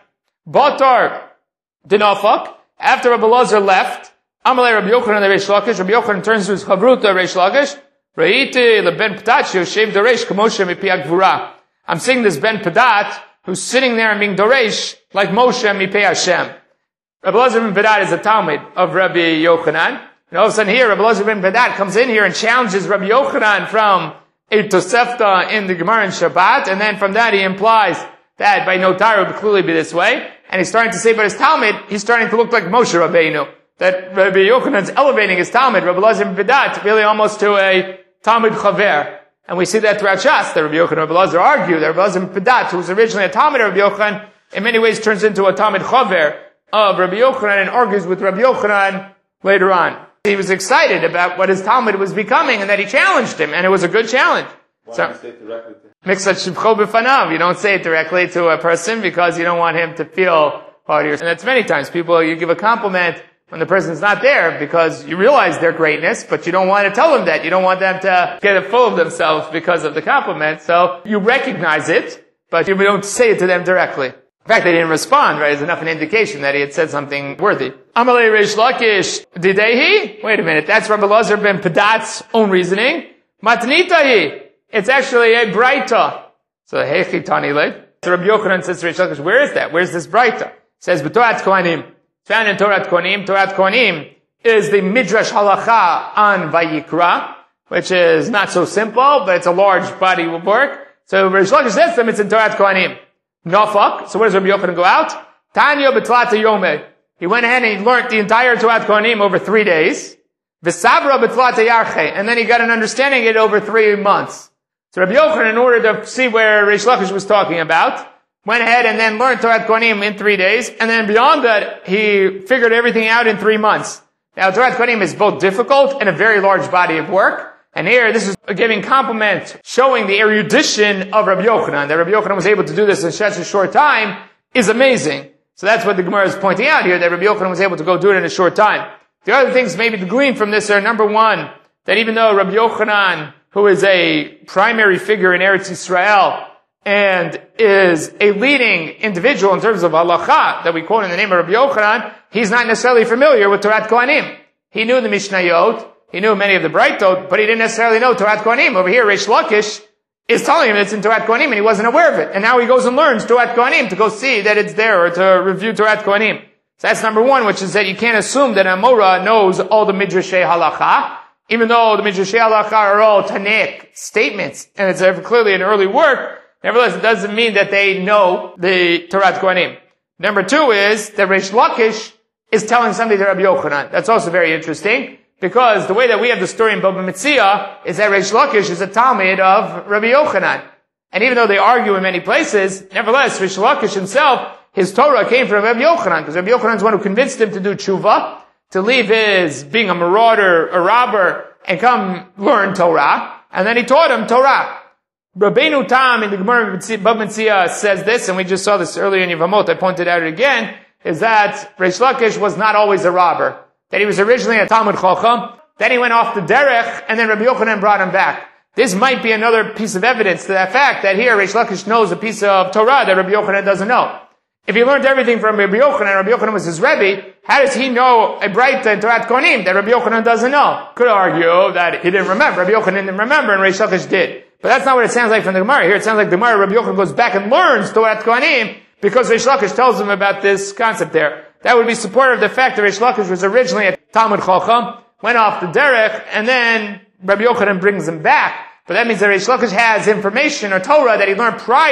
Batar dinafak. After Rabbi Elazar left, Amalei Rabbi Yochanan the Reish Lakish, Rabbi Yochanan turns to his chavruta Reish Lakish, Re'iti leben Padat yoshev doresh k'Moshe mipi hagvura. I'm seeing this Ben Padat who's sitting there and being doresh like Moshe mipi Hashem. Rabbi Elazar ben Padat is a Talmud of Rabbi Yochanan, and all of a sudden here Rabbi Elazar ben Padat comes in here and challenges Rabbi Yochanan from a Tosefta in the Gemara in Shabbat, and then from that he implies that by notar it would clearly be this way. And he's starting to say about his Talmud, he's starting to look like Moshe Rabbeinu. That Rabbi Yochanan's elevating his Talmud, Rabbi Elazar ben Padat, really almost to a Talmud Chaver. And we see that throughout Shas, that Rabbi Yochanan and Rabbi Elazar argue that Rabbi Elazar ben Padat, who was originally a Talmud of Rabbi Yochanan, in many ways turns into a Talmud Chaver of Rabbi Yochanan and argues with Rabbi Yochanan later on. He was excited about what his Talmud was becoming and that he challenged him, and it was a good challenge. Why so, don't you say it directly to him? Miksat shivcho b'fanav. You don't say it directly to a person because you don't want him to feel part of your... And that's many times. People, you give a compliment when the person's not there because you realize their greatness, but you don't want to tell them that. You don't want them to get full of themselves because of the compliment. So you recognize it, but you don't say it to them directly. In fact, they didn't respond, right? It's enough an indication that he had said something worthy. Amalei Reish Lakish didehi? Wait a minute. That's Rabbi Elazar ben Padat's own reasoning. Matnitahi. It's actually a Braita. So, Hechi Tani Le. So Rabbi Yochanan says to Reish Lakish, where is that? Where's this Braita? It says, B'Torat Kohanim. It's found in Torat Kohanim. Torat Kohanim is the Midrash Halacha on Vayikra, which is not so simple, but it's a large body of work. So Reish Lakish says to them, it's in Torat Kohanim. Nafak. So where does Rabbi Yochanan go out? Tanya B'Tlata Yomeh. He went ahead and he learned the entire Torat Kohanim over three days. V'Sabra B'Tlata Yarche. And then he got an understanding of it over three months. So Rabbi Yochanan, in order to see where Reish Lakish was talking about, went ahead and then learned Torat Kohanim in three days, and then beyond that, he figured everything out in three months. Now, Torat Kohanim is both difficult and a very large body of work, and here, this is giving compliment, showing the erudition of Rabbi Yochanan. That Rabbi Yochanan was able to do this in such a short time is amazing. So that's what the Gemara is pointing out here, that Rabbi Yochanan was able to go do it in a short time. The other things maybe to glean from this are, number one, that even though Rabbi Yochanan, who is a primary figure in Eretz Yisrael and is a leading individual in terms of halacha that we quote in the name of Rabbi Yochanan, he's not necessarily familiar with Torat Kohanim. He knew the Mishnayot, he knew many of the Braitot, but he didn't necessarily know Torat Kohanim. Over here, Reish Lakish is telling him it's in Torat Kohanim and he wasn't aware of it. And now he goes and learns Torat Kohanim to go see that it's there or to review Torat Kohanim. So that's number one, which is that you can't assume that a Mora knows all the Midrashei halacha. Even though the Midrashei Halacha are all Tanaic statements, and it's clearly an early work, nevertheless, it doesn't mean that they know the Torat Kohanim. Number two is that Reish Lakish is telling something to Rabbi Yochanan. That's also very interesting, because the way that we have the story in Baba Metzia is that Reish Lakish is a Talmud of Rabbi Yochanan. And even though they argue in many places, nevertheless, Reish Lakish himself, his Torah came from Rabbi Yochanan, because Rabbi Yochanan is the one who convinced him to do tshuva, to leave his being a marauder, a robber, and come learn Torah. And then he taught him Torah. Rabbeinu Tam in the Gemara Bab Metzia says this, and we just saw this earlier in Yevamot, I pointed out it again, is that Reish Lakish was not always a robber. That he was originally a Talmud Chacham, then he went off the derech, and then Rabbi Yochanan brought him back. This might be another piece of evidence to that fact that here Reish Lakish knows a piece of Torah that Rabbi Yochanan doesn't know. If he learned everything from Rabbi Yochanan, Rabbi Yochanan was his Rebbe, how does he know a Braita and Torat Kohanim that Rabbi Yochanan doesn't know? Could argue that he didn't remember. Rabbi Yochanan didn't remember and Reish Lakish did. But that's not what it sounds like from the Gemara. Here it sounds like the Gemara, Rabbi Yochanan goes back and learns Torat Kohanim because Reish Lakish tells him about this concept there. That would be supportive of the fact that Reish Lakish was originally a Talmud Chacham, went off the derech, and then Rabbi Yochanan brings him back. But that means that Reish Lakish has information or Torah that he learned prior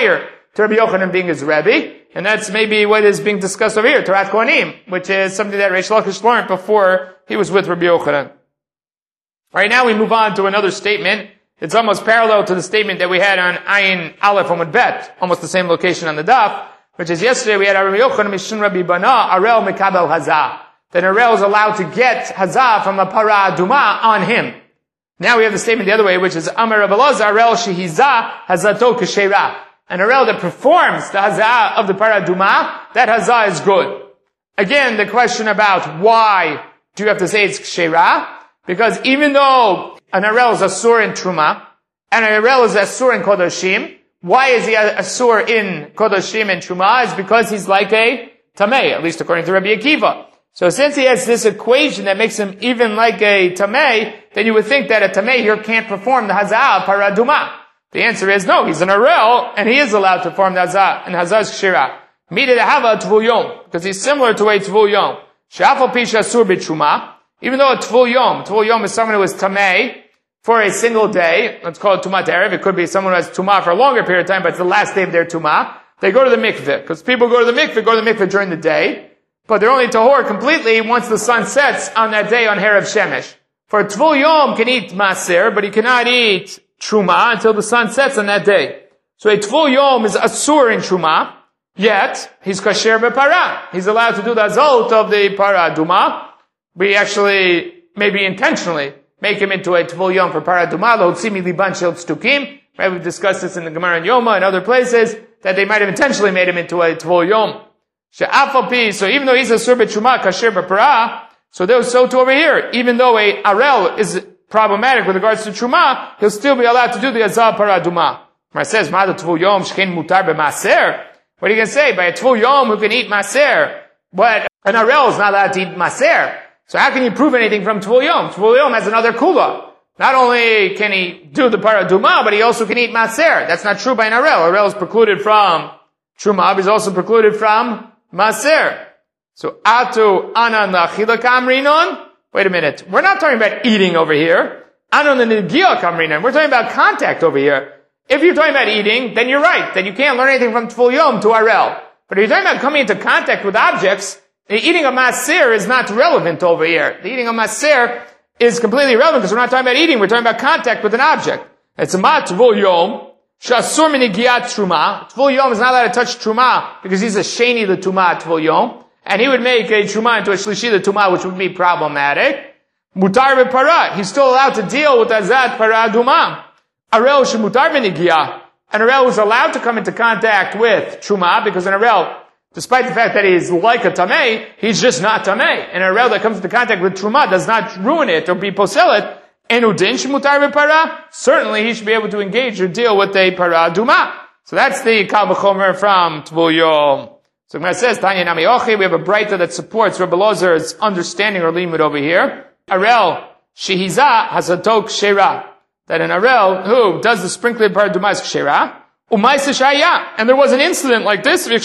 to Rabbi Yochanan being his Rebbe, and that's maybe what is being discussed over here, Torat Kohanim, which is something that Reish Lakish learned before he was with Rabbi Yochanan. Alright, now we move on to another statement. It's almost parallel to the statement that we had on Ayin Aleph Amud Bet, almost the same location on the daf, which is yesterday we had Rabbi Yochanan Mishun Rabbi Bana, Arel Mekabel Hazah. That Arel is allowed to get Hazah from a para aduma on him. Now we have the statement the other way, which is Amar Rabbi Elazar, Arel Shehiza Hazato Keshera. An Arel that performs the Hazah of the para aduma, that Hazah is good. Again, the question about why do you have to say it's Keshera? Because even though an Arel is Asur in Truma, and an Arel is Asur in Kodoshim, why is he Asur in Kodoshim and Truma? It's because he's like a Tamei, at least according to Rabbi Akiva. So since he has this equation that makes him even like a Tamei, then you would think that a Tamei here can't perform the Hazah Paraduma. The answer is no, he's an Arel, and he is allowed to perform the Hazah, and Hazah is Kshira. Mida Hava Tvul Yom, because he's similar to a Tvul Yom. Shafal Pisha Asur B'Truma, even though a Tvul Yom, Tvul Yom is someone who is Tamei for a single day, let's call it Tumat Erev, it could be someone who has Tumah for a longer period of time, but it's the last day of their Tumah, they go to the mikveh, because people go to the mikveh, go to the mikveh during the day, but they're only tahor completely once the sun sets on that day on Herav Shemesh. For a Tvul Yom can eat Maser, but he cannot eat Truma until the sun sets on that day. So a Tvul Yom is Asur in Truma, yet he's Kasher B'Para. He's allowed to do the Azot of the Para Duma. We actually, maybe intentionally, make him into a Tvul Yom for Para Duma, L'Hotzimi Liban Shel Tztukim. Right, we've discussed this in the Gemara and Yoma and other places, that they might have intentionally made him into a Tvul Yom. She'afal so even though he's a Sur B'Truma, Kasher B'Para, so there was so too over here. Even though a Arel is problematic with regards to Truma, he'll still be allowed to do the Azah Para Duma. It says, Ma'ad Tvul Yom Shchein Mutar B'Maser. What are you going to say? By a Tvul Yom who can eat Maser, but an Arel is not allowed to eat Maser. So how can you prove anything from Tvul Yom? Tvul Yom has another kula. Not only can he do the Paraduma, but he also can eat Maser. That's not true by an Arel. Arel is precluded from Truma, but he's also precluded from Maser. So, Atu Anan Achila Kamrinon. Wait a minute. We're not talking about eating over here. Anan Nigia Kamrinon. We're talking about contact over here. If you're talking about eating, then you're right. Then you can't learn anything from Tvul Yom to Arel. But if you're talking about coming into contact with objects, the eating of Maser is not relevant over here. The eating of Maser is completely irrelevant because we're not talking about eating, we're talking about contact with an object. It's a ma Tvul Yom, shasur minigiat truma. Tvul Yom is not allowed to touch truma because he's a sheni the tuma Tvul Yom, and he would make a truma into a shlishi the tuma, which would be problematic. Mutar b'para, he's still allowed to deal with azat para duma. Arel shemutar minigia, an Arel was allowed to come into contact with truma because an Arel, despite the fact that he's like a Tamei, he's just not Tamei. And a Arel that comes into contact with Truma does not ruin it or be poselet. Enudin shemutar b'para, certainly he should be able to engage or deal with a para duma. So that's the Kal V'chomer from Tvul Yom. So when it says, Tanya Nami Ochi, we have a brighter that supports Rabbi Elazar's understanding or limud over here. Arel shehiza hasatok shera. That an Arel who does the sprinkling para duma is kshera. And there was an incident like this, and the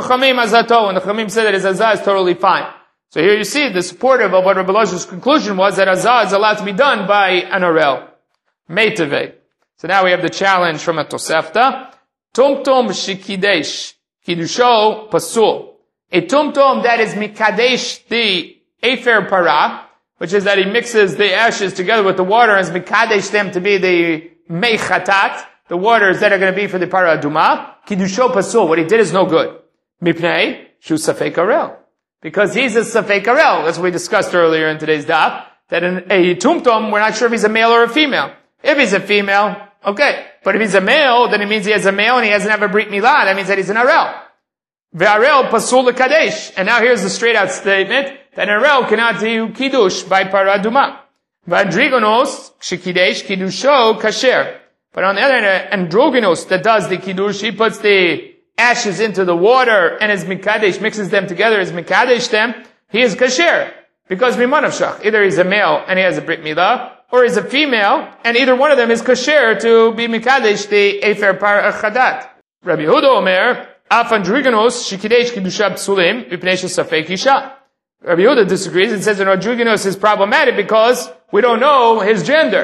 Chachamim said that his Azah is totally fine. So here you see the supportive of what Rabbi Elazar's conclusion was, that Azah is allowed to be done by an Arel. Meiteve. So now we have the challenge from a Tosefta. Tumtum shikidesh, kidusho pasul. A tumtum that is mikadesh the afer para, which is that he mixes the ashes together with the water and is mikadesh them to be the meichatat, the waters that are going to be for the para aduma. Kidusho pasul, what he did is no good. Mipnei, shu safek arel. Because he's a safek arel, as we discussed earlier in today's daf, that in a tumtum, we're not sure if he's a male or a female. If he's a female, okay. But if he's a male, then it means he has a male and he doesn't have a brit milah. That means that he's an arel. Ve'arel pasul kadesh. And now here's the straight out statement that an arel cannot do kiddush by para aduma. V'andrigonos, shikidesh, kiddusho, kasher. But on the other hand, androgynos that does the kiddush, he puts the ashes into the water and is mikadesh, mixes them together, is mikadesh them, he is kasher. Because mimanavshach, either he's a male and he has a brit milah, or he's a female, and either one of them is kasher to be mikadesh the efer par achadat. Rabbi Yehuda Omer, af androgynos, shikidesh kiddusha psulim, v'pnei shesafek isha. Rabbi Yehuda disagrees and says that androgynos is problematic because we don't know his gender.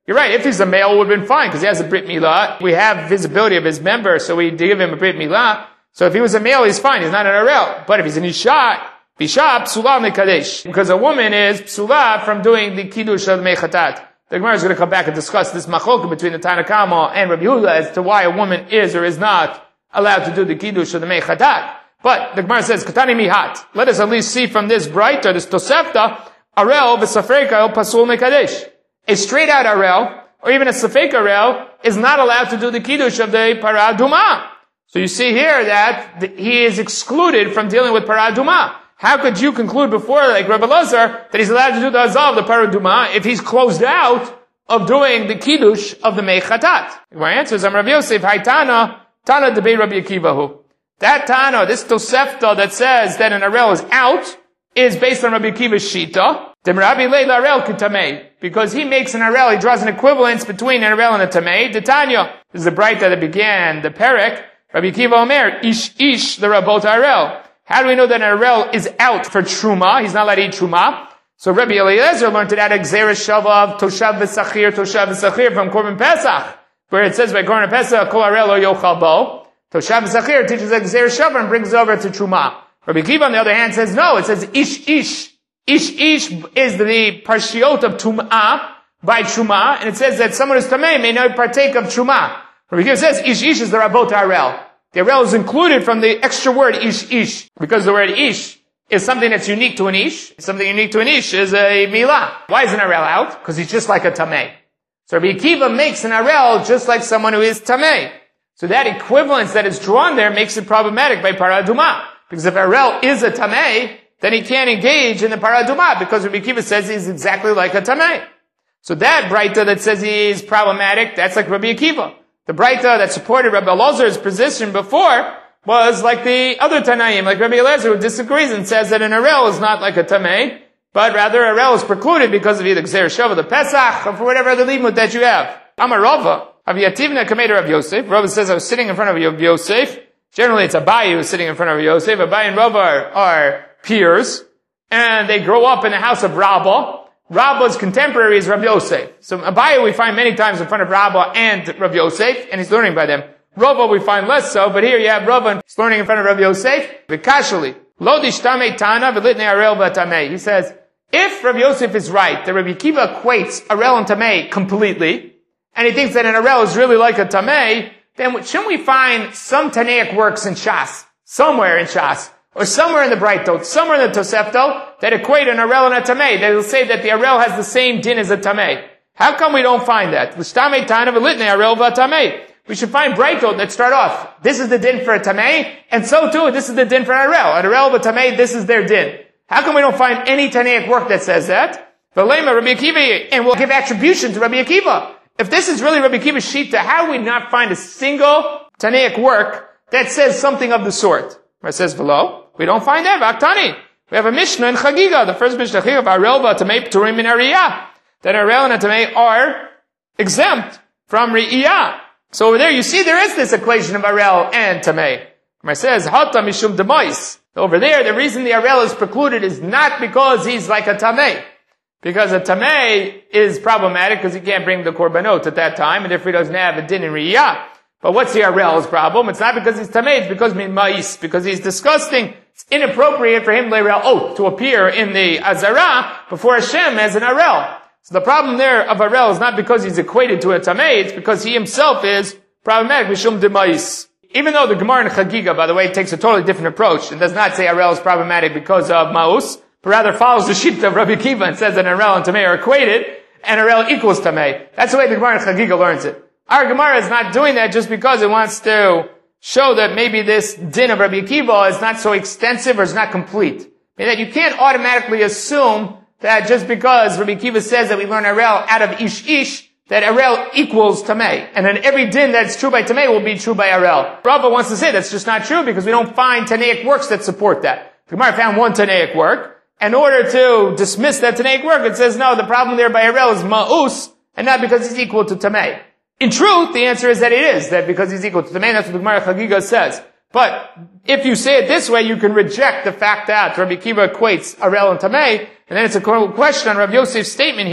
You're right, if he's a male, it would have been fine, because he has a Brit Milah. We have visibility of his member, so we give him a Brit Milah. So if he was a male, he's fine, he's not an Arel. But if he's an Isha, Isha, Psula Mekadesh. Because a woman is Psula from doing the Kiddush of the Mechatat. The Gemara is going to come back and discuss this machloka between the Tanna Kama and Rabbi Yehuda as to why a woman is or is not allowed to do the Kiddush of the Mechatat. But the Gemara says, Katani Mihat. Let us at least see from this bright, or this Tosefta, Arel v'Safreika el Pasul Mekadesh. A straight out Arel, or even a Safek Arel, is not allowed to do the Kiddush of the Parah Duma. So you see here that he is excluded from dealing with Parah Duma. How could you conclude before, like Rabbi Lazar, that he's allowed to do the Azal of the Parah Duma if he's closed out of doing the Kiddush of the Mechatat? My answer is, I'm Rabbi Yosef, Haitana, Tana debei Rabbi Akivahu. That Tana, this Tosefta that says that an Arel is out, is based on Rabbi Akiva's Shita. Demrabi Leila Arel Kitamei. Because he makes an Arel, he draws an equivalence between an Arel and a Tamei. The Tanya, this is the bright that began the Perek. Rabbi Akiva Omer, Ish Ish, the Rabot Arel. How do we know that an Arel is out for Truma? He's not allowed to eat Truma. So Rabbi Eliezer learned it out of Gzeres Shavav, Toshav V'Sachir, Toshav V'Sachir from Korban Pesach, where it says by Korban Pesach, Kol Arel Lo Yochal Bo. Toshav V'Sachir teaches like Gzeres Shavav and brings over to Truma. Rabbi Akiva on the other hand says no, it says Ish Ish. Ish Ish is the parshiot of Tum'ah by Truma, and it says that someone who's Tamei may not partake of Truma. Rabbi Akiva says Ish Ish is the Rabot Arel. The Arel is included from the extra word Ish Ish, because the word Ish is something that's unique to an Ish. Something unique to an Ish is a Milah. Why is an Arel out? Because he's just like a Tamei. So Rabbi Akiva makes an Arel just like someone who is Tamei. So that equivalence that is drawn there makes it problematic by Parah Duma. Because if Arel is a Tamei, then he can't engage in the Parah Duma, because Rabbi Akiva says he's exactly like a Tamei. So that Braita that says he is problematic, that's like Rabbi Akiva. The Braita that supported Rabbi Elazar's position before was like the other Tanaim, like Rabbi Elazar, who disagrees and says that an Arel is not like a Tamei, but rather Arel is precluded because of either Gzeres Shava, the Pesach, or for whatever other limud that you have. Amar Rava, Aviyativna Kameda Rav Yosef. Rava says, I was sitting in front of Rav Yosef. Generally it's Abayi who's sitting in front of Rav Yosef. Abayi and Rava are, are peers, and they grow up in the house of Rabbah. Rabbah's contemporary is Rav Yosef. So Abayi we find many times in front of Rabbah and Rav Yosef, and he's learning by them. Rava we find less so, but here you have Rava he's learning in front of Rav Yosef. V'kashali. Lo dishtame tana v'litnei arel v'tamei. He says, if Rav Yosef is right, that Rabbi Akiva equates arel and tamei completely, and he thinks that an arel is really like a tamei, then shouldn't we find some Tanaic works in Shas, somewhere in Shas, or somewhere in the Braitot, somewhere in the Tosefto, that equate an Arel and a Tamei? They will say that the Arel has the same din as a Tamei. How come we don't find that? L'shtame tana v'litnei Arel v'tamei. We should find Braitot that start off, this is the din for a Tamei, and so too, this is the din for an Arel. An Arel v'tamei, this is their din. How come we don't find any Tanaic work that says that? V'lema Rabbi Akiva, and we'll give attribution to Rabbi Akiva. If this is really Rabbi Akiva's Shita, how do we not find a single Tanaic work that says something of the sort? Where it says below, we don't find that. Vaktani. We have a Mishnah in Chagiga, the first Mishnah of Arel v'tamei p'turim min Ariyah. That Arel and Tamei are exempt from Riyah. So over there you see there is this equation of Arel and Tamei. It says, Hata mishum demois. Over there, the reason the Arel is precluded is not because he's like a Tamei. Because a Tamei is problematic because he can't bring the Korbanot at that time, and therefore he doesn't have a din in Riyah. But what's the Arel's problem? It's not because he's Tamei, it's because min ma'is, because he's disgusting. It's inappropriate for him, Leirel, oh, to appear in the Azara before Hashem as an Arel. So the problem there of Arel is not because he's equated to a Tamei, it's because he himself is problematic, mishum de ma'is. Even though the Gemara in Chagiga, by the way, takes a totally different approach and does not say Arel is problematic because of Ma'us, but rather follows the Shita of Rabbi Akiva and says that Arel and Tamei are equated, and Arel equals Tamei. That's the way the Gemara in Chagiga learns it. Our Gemara is not doing that just because it wants to show that maybe this din of Rabbi Akiva is not so extensive or is not complete. I mean, that you can't automatically assume that just because Rabbi Akiva says that we learn Arel out of Ish Ish, that Arel equals Tamei. And then every din that's true by Tamei will be true by Arel. Rava wants to say that's just not true because we don't find Tanaic works that support that. The Gemara found one Tanaic work. In order to dismiss that Tanaic work, it says no, the problem there by Arel is Ma'us, and not because he's equal to Tamei. In truth, the answer is that it is, that because he's equal to Tamei, that's what the Gemara Chagiga says. But if you say it this way, you can reject the fact that Rabbi Akiva equates Arel and Tamei, and then it's a question on Rabbi Yosef's statement here,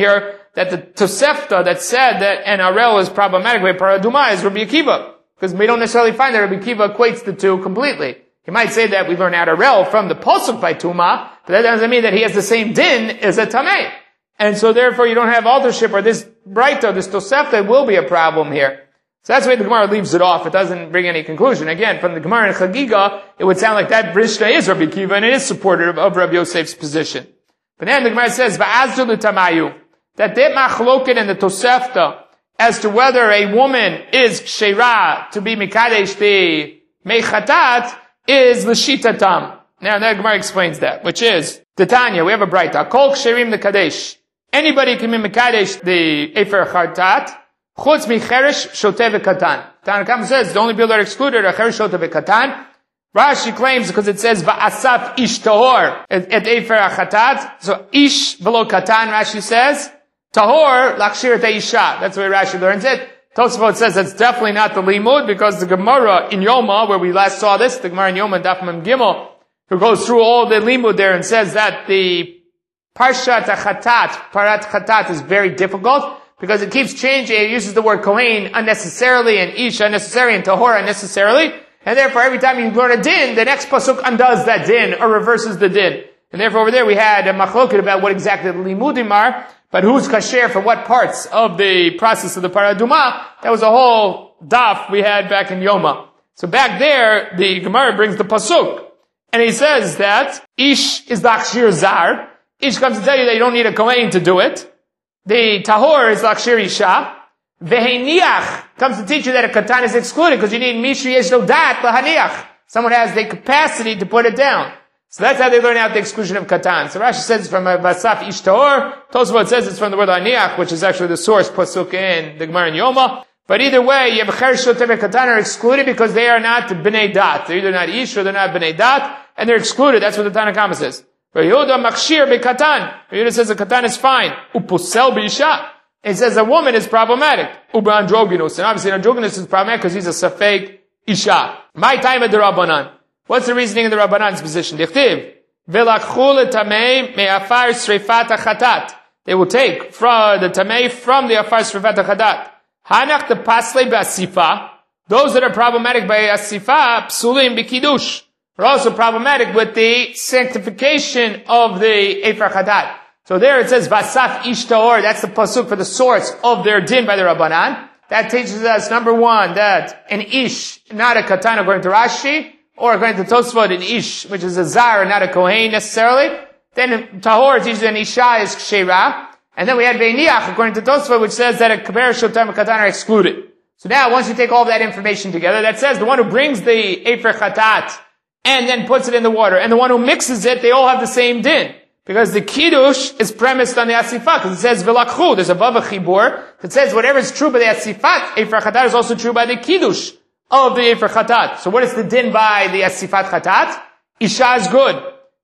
that the Tosefta that said that an Arel is problematic by Paraduma is Rabbi Akiva. Because we don't necessarily find that Rabbi Akiva equates the two completely. He might say that we learn out Arel from the Pasuk by Tuma, but that doesn't mean that he has the same din as a Tameh. And so therefore you don't have authorship, or this Braita, this Tosefta will be a problem here. So that's why the Gemara leaves it off. It doesn't bring any conclusion. Again, from the Gemara in Chagiga, it would sound like that Brishta is Rabbi Akiva and it is supportive of Rabbi Yosef's position. But then the Gemara says, Va'azdu l'tamayu, that that machloket in the Tosefta as to whether a woman is kshera to be mikadesh the mechatat is l'shitatam. Now the Gemara explains that, which is, the Tanya, we have a Braita, kol ksherim l'kadesh. Anybody can be mikadesh the efer chatat, chutz micheresh shoteh v'katan. Tanna Kamma says the only people that are excluded are cheresh shoteh v'katan. Rashi claims because it says va'asaf ish tahor at efer chatat. So ish v'lo katan, Rashi says tahor lakshir teisha. That's the way Rashi learns it. Tosafot says that's definitely not the limud because the Gemara in Yoma, where we last saw this, the Gemara in Yoma Daf Mem Gimel, who goes through all the limud there and says that the Parshat Chatat, Parat Chatat is very difficult because it keeps changing. It uses the word Kohen unnecessarily and Ish unnecessarily and Tahor unnecessarily. And therefore every time you learn a din, the next pasuk undoes that din or reverses the din. And therefore over there we had a machloket about what exactly the limudim are, but who's kasher for what parts of the process of the Paraduma. That was a whole daf we had back in Yoma. So back there, the Gemara brings the pasuk. And he says that Ish is the Akshir Zar. Ish comes to tell you that you don't need a Kohen to do it. The Tahor is the Akshir Isha. Veheniach comes to teach you that a Katan is excluded because you need Mishri Yesh Lo Dat Lahaniach. Someone has the capacity to put it down. So that's how they learn out the exclusion of Katan. So Rashi says it's from a Vasaf Ish Tahor. Tosafot says it's from the word Haniach, which is actually the source pasuk in the Gemara in Yoma. But either way, you have Cheresh Shoteh v'Katan are excluded because they are not B'nei Dat. They're either not Ish or they're not B'nei Dat, and they're excluded. That's what the Tanna Kamma says. But Yehuda Machshir b'Katan. Yehuda says a Katan is fine. Upusel b'Isha. It says a woman is problematic. Uba androgynous. And obviously androgynous is problematic because he's a Safek Isha. My time at the Rabbanan. What's the reasoning in the Rabbanan's position? Dichtiv. V'lakchu l'tamei me'afar sreifat ha'chatat. They will take from the tamei from the afar sreifat ha'chatat. Hanach the pasle b'asifa. Those that are problematic by asifa, psulim b'kidush, are also problematic with the sanctification of the efer chatat. So there it says vasaf ish tahor. That's the pasuk for the source of their din by the Rabbanan. That teaches us number one that an ish, not a katan according to Rashi, or according to Tosfot, an ish, which is a zar, not a kohen necessarily. Then tahor teaches an isha is kshera. And then we had Veiniach, according to Tosfot, which says that a Kaber, Shotam, and Katan are excluded. So now, once you take all of that information together, that says the one who brings the Efer Chatat and then puts it in the water, and the one who mixes it, they all have the same din. Because the Kiddush is premised on the Asifat, because it says V'lakchu, there's above a Chibur, that says whatever is true by the Asifat, Efer Chatat is also true by the Kiddush of the Efer Chatat. So what is the din by the Asifat Chatat? Isha is good.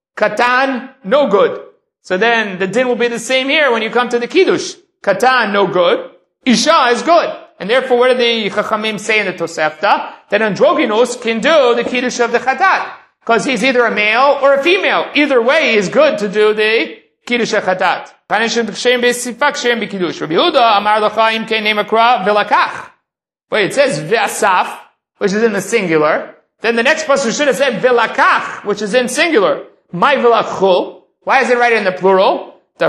Katan, no good. So then the din will be the same here when you come to the Kiddush. Katan, no good. Isha is good. And therefore, what do the Chachamim say in the Tosefta? That androgynous can do the Kiddush of the Chatat. Because he's either a male or a female. Either way, he is good to do the Kiddush of Chatat. Rabbi Yehuda, Amar Lacha, Im Kein Nemakra, V'lakach. But it says V'asaf, which is in the singular. Then the next pasuk should have said V'lakach, which is in singular. My V'lakchu. Why is it right in the plural? That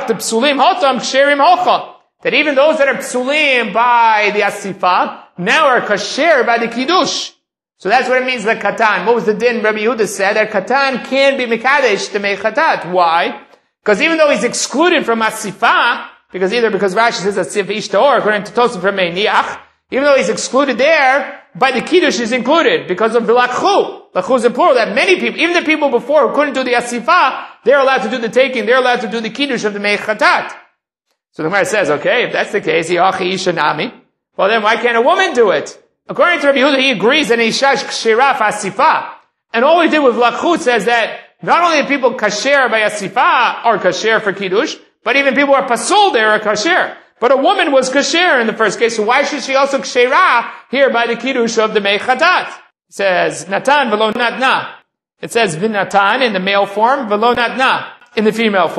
even those that are psulim by the asifah now are kasher by the kiddush. So that's what it means, the katan. What was the din Rabbi Yehuda said? That katan can be mekadesh to make chatat. Why? Because even though he's excluded from asifah, because either because Rashi says asif ishtaor, according to Tosafot from Meiniach, even though he's excluded there, by the kiddush is included because of vilakchu. Lakchu is in plural. That many people, even the people before who couldn't do the asifah, they're allowed to do the taking. They're allowed to do the kiddush of the mechatat. So the Gemara says, okay, if that's the case, yachi isha nami. Well, then why can't a woman do it? According to Rabbi Yehuda, he agrees that isha kshera asifah. And all he did with lakchu says that not only the people kasher by asifah are kasher for kiddush, but even people who are pasul there are kasher. But a woman was kasher in the first case, so why should she also kshera here by the kiddush of the mechatat? It says, Natan v'lo natna. It says, V'natan in the male form, v'lo natna in the female form.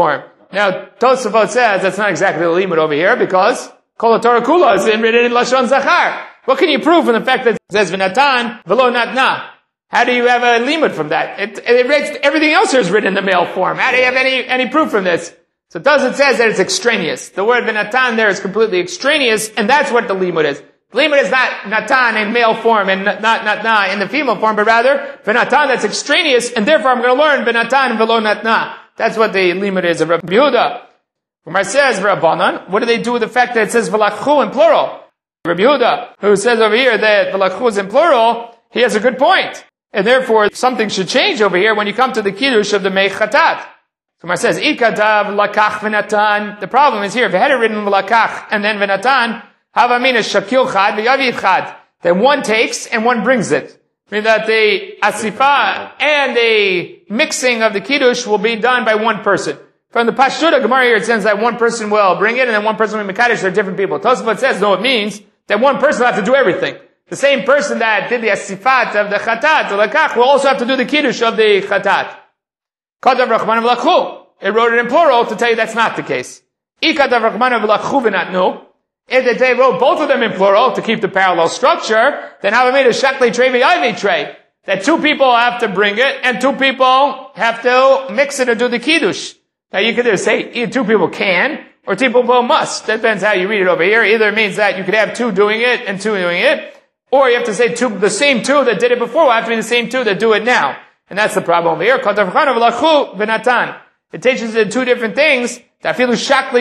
Now, Tosafot says that's not exactly the limud over here because Kol Torah Kula is written in Lashon Zachar. What can you prove from the fact that it says V'natan v'lo natna? How do you have a limud from that? It, it rates, everything else here is written in the male form. How do you have any, any proof from this? So it does, it says that it's extraneous. The word V'natan there is completely extraneous, and that's what the limud is. The limud is not Natan in male form and not Natna in the female form, but rather V'natan that's extraneous, and therefore I'm going to learn V'natan v'lo natna. That's what the limud is of Rabbi Yehuda. Gemara says, Rabbanan, what do they do with the fact that it says V'lakchu in plural? Rabbi Yehuda, who says over here that V'lakchu is in plural, he has a good point. And therefore, something should change over here when you come to the Kiddush of the Mei Chatat. So Gemara says, Ikadav lakach v'natan. The problem is here, if it had it written V'lakach and then v'natan, Havamina shakil chad v'yavid chad. Then one takes and one brings it. Meaning that the asifa and the mixing of the kiddush will be done by one person. From the Pashtuta Gemara here, it says that one person will bring it and then one person will be mekadesh. They're different people. Tosafot says, no, it means that one person will have to do everything. The same person that did the asifat of the chatat, the lakach, will also have to do the kiddush of the chatat. Kadav rachmanav lakhu. It wrote it in plural to tell you that's not the case. Ikadav rachmanav lakhu v'natnu. If they wrote both of them in plural to keep the parallel structure, then how we made a shakli tray v'yayvi tray. That two people have to bring it, and two people have to mix it or do the kiddush. Now you could either say either two people can, or two people must. That depends how you read it over here. Either it means that you could have two doing it, and two doing it, or you have to say two, the same two that did it before will have to be the same two that do it now. And that's the problem over here. It teaches it two different things. Even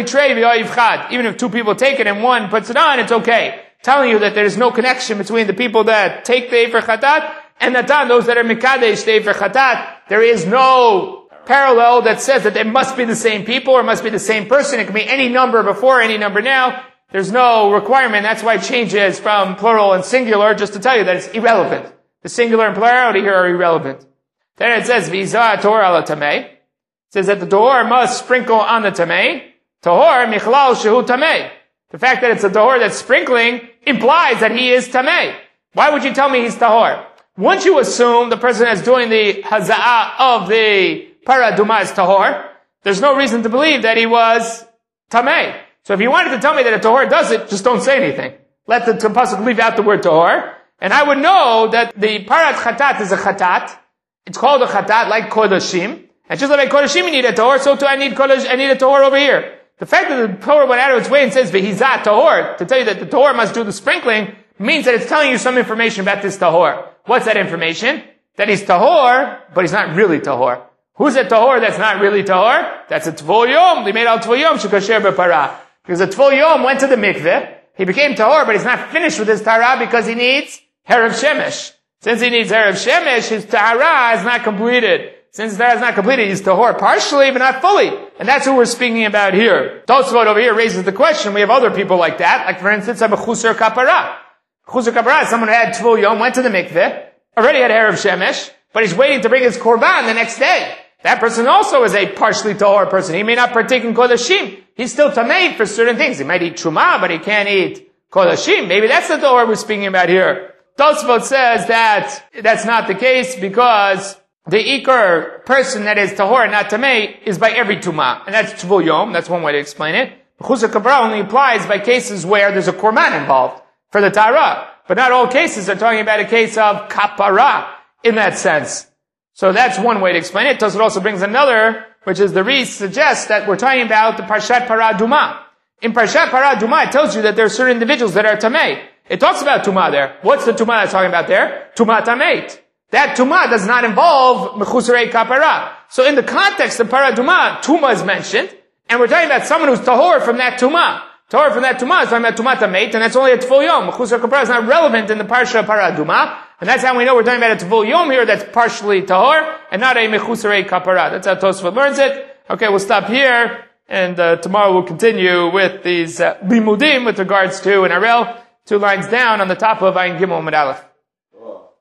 if two people take it and one puts it on, it's okay. Telling you that there is no connection between the people that take the Efer Chatat and Natan, those that are Mekadesh, the Efer Chatat. There is no parallel that says that it must be the same people or must be the same person. It can be any number before, any number now. There's no requirement. That's why it changes from plural and singular, just to tell you that it's irrelevant. The singular and plurality here are irrelevant. Then it says, V'izah Torah ala tamei. It says that the Tahor must sprinkle on the Tamei. Tahor michlal shehu Tamei. The fact that it's a Tahor that's sprinkling implies that he is Tamei. Why would you tell me he's Tahor? Once you assume the person that's doing the Haza'ah of the Para Duma is Tahor, there's no reason to believe that he was Tamei. So if you wanted to tell me that a Tahor does it, just don't say anything. Let the Pasuk leave out the word Tahor. And I would know that the Parat Chatat is a Chatat. It's called a Chatat like Kodashim. And just like Kodashim you need a Tahor, so too I need Kodesh, I need a Tahor over here. The fact that the Torah went out of its way and says V'hizat Tahor, to tell you that the Tahor must do the sprinkling, means that it's telling you some information about this Tahor. What's that information? That he's Tahor, but he's not really Tahor. Who's a Tahor that's not really Tahor? That's a Tvol Yom. They made al Tvol Yom Shekasher B'Parah. Because a Tvol Yom went to the mikveh, he became Tahor, but he's not finished with his Tahara because he needs Herav Shemesh. Since he needs Herav Shemesh, his Tahara is not completed. Since that is not completed, he's tahor partially, but not fully. And that's what we're speaking about here. Tosfot over here raises the question. We have other people like that. Like, for instance, I have a chusar kapara. Chusar kapara is someone who had tvul yom, went to the mikveh, already had Erev Shemesh, but he's waiting to bring his korban the next day. That person also is a partially tahor person. He may not partake in kodashim. He's still tamei for certain things. He might eat truma, but he can't eat kodashim. Maybe that's the tahor we're speaking about here. Tosfot says that that's not the case because the ikar person that is tahor, not tamei, is by every tumah. And that's tvul yom. That's one way to explain it. Chusar kapara only applies by cases where there's a korban involved for the tahara. But not all cases are talking about a case of kapara in that sense. So that's one way to explain it. Tosfot also brings another, which is the Reese suggests that we're talking about the Parshat Parah Duma. In Parshat Parah Duma, it tells you that there are certain individuals that are tamei. It talks about tumah there. What's the tumah that's talking about there? Tumah tameit. That tumah does not involve mechusarei kapara. So in the context of Parah Duma, tumah is mentioned, and we're talking about someone who's tahor from that tumah. Tahor from that tumah is talking about tumah tameit, and that's only a tvul yom. Mechusar kapara is not relevant in the Parsha Parah Duma, and that's how we know we're talking about a tvul yom here that's partially tahor, and not a mechusarei kapara. That's how Tosfot learns it. Okay, we'll stop here, and uh, tomorrow we'll continue with these uh, limudim with regards to an arel, two lines down on the top of Ayin Gimel Amud Aleph.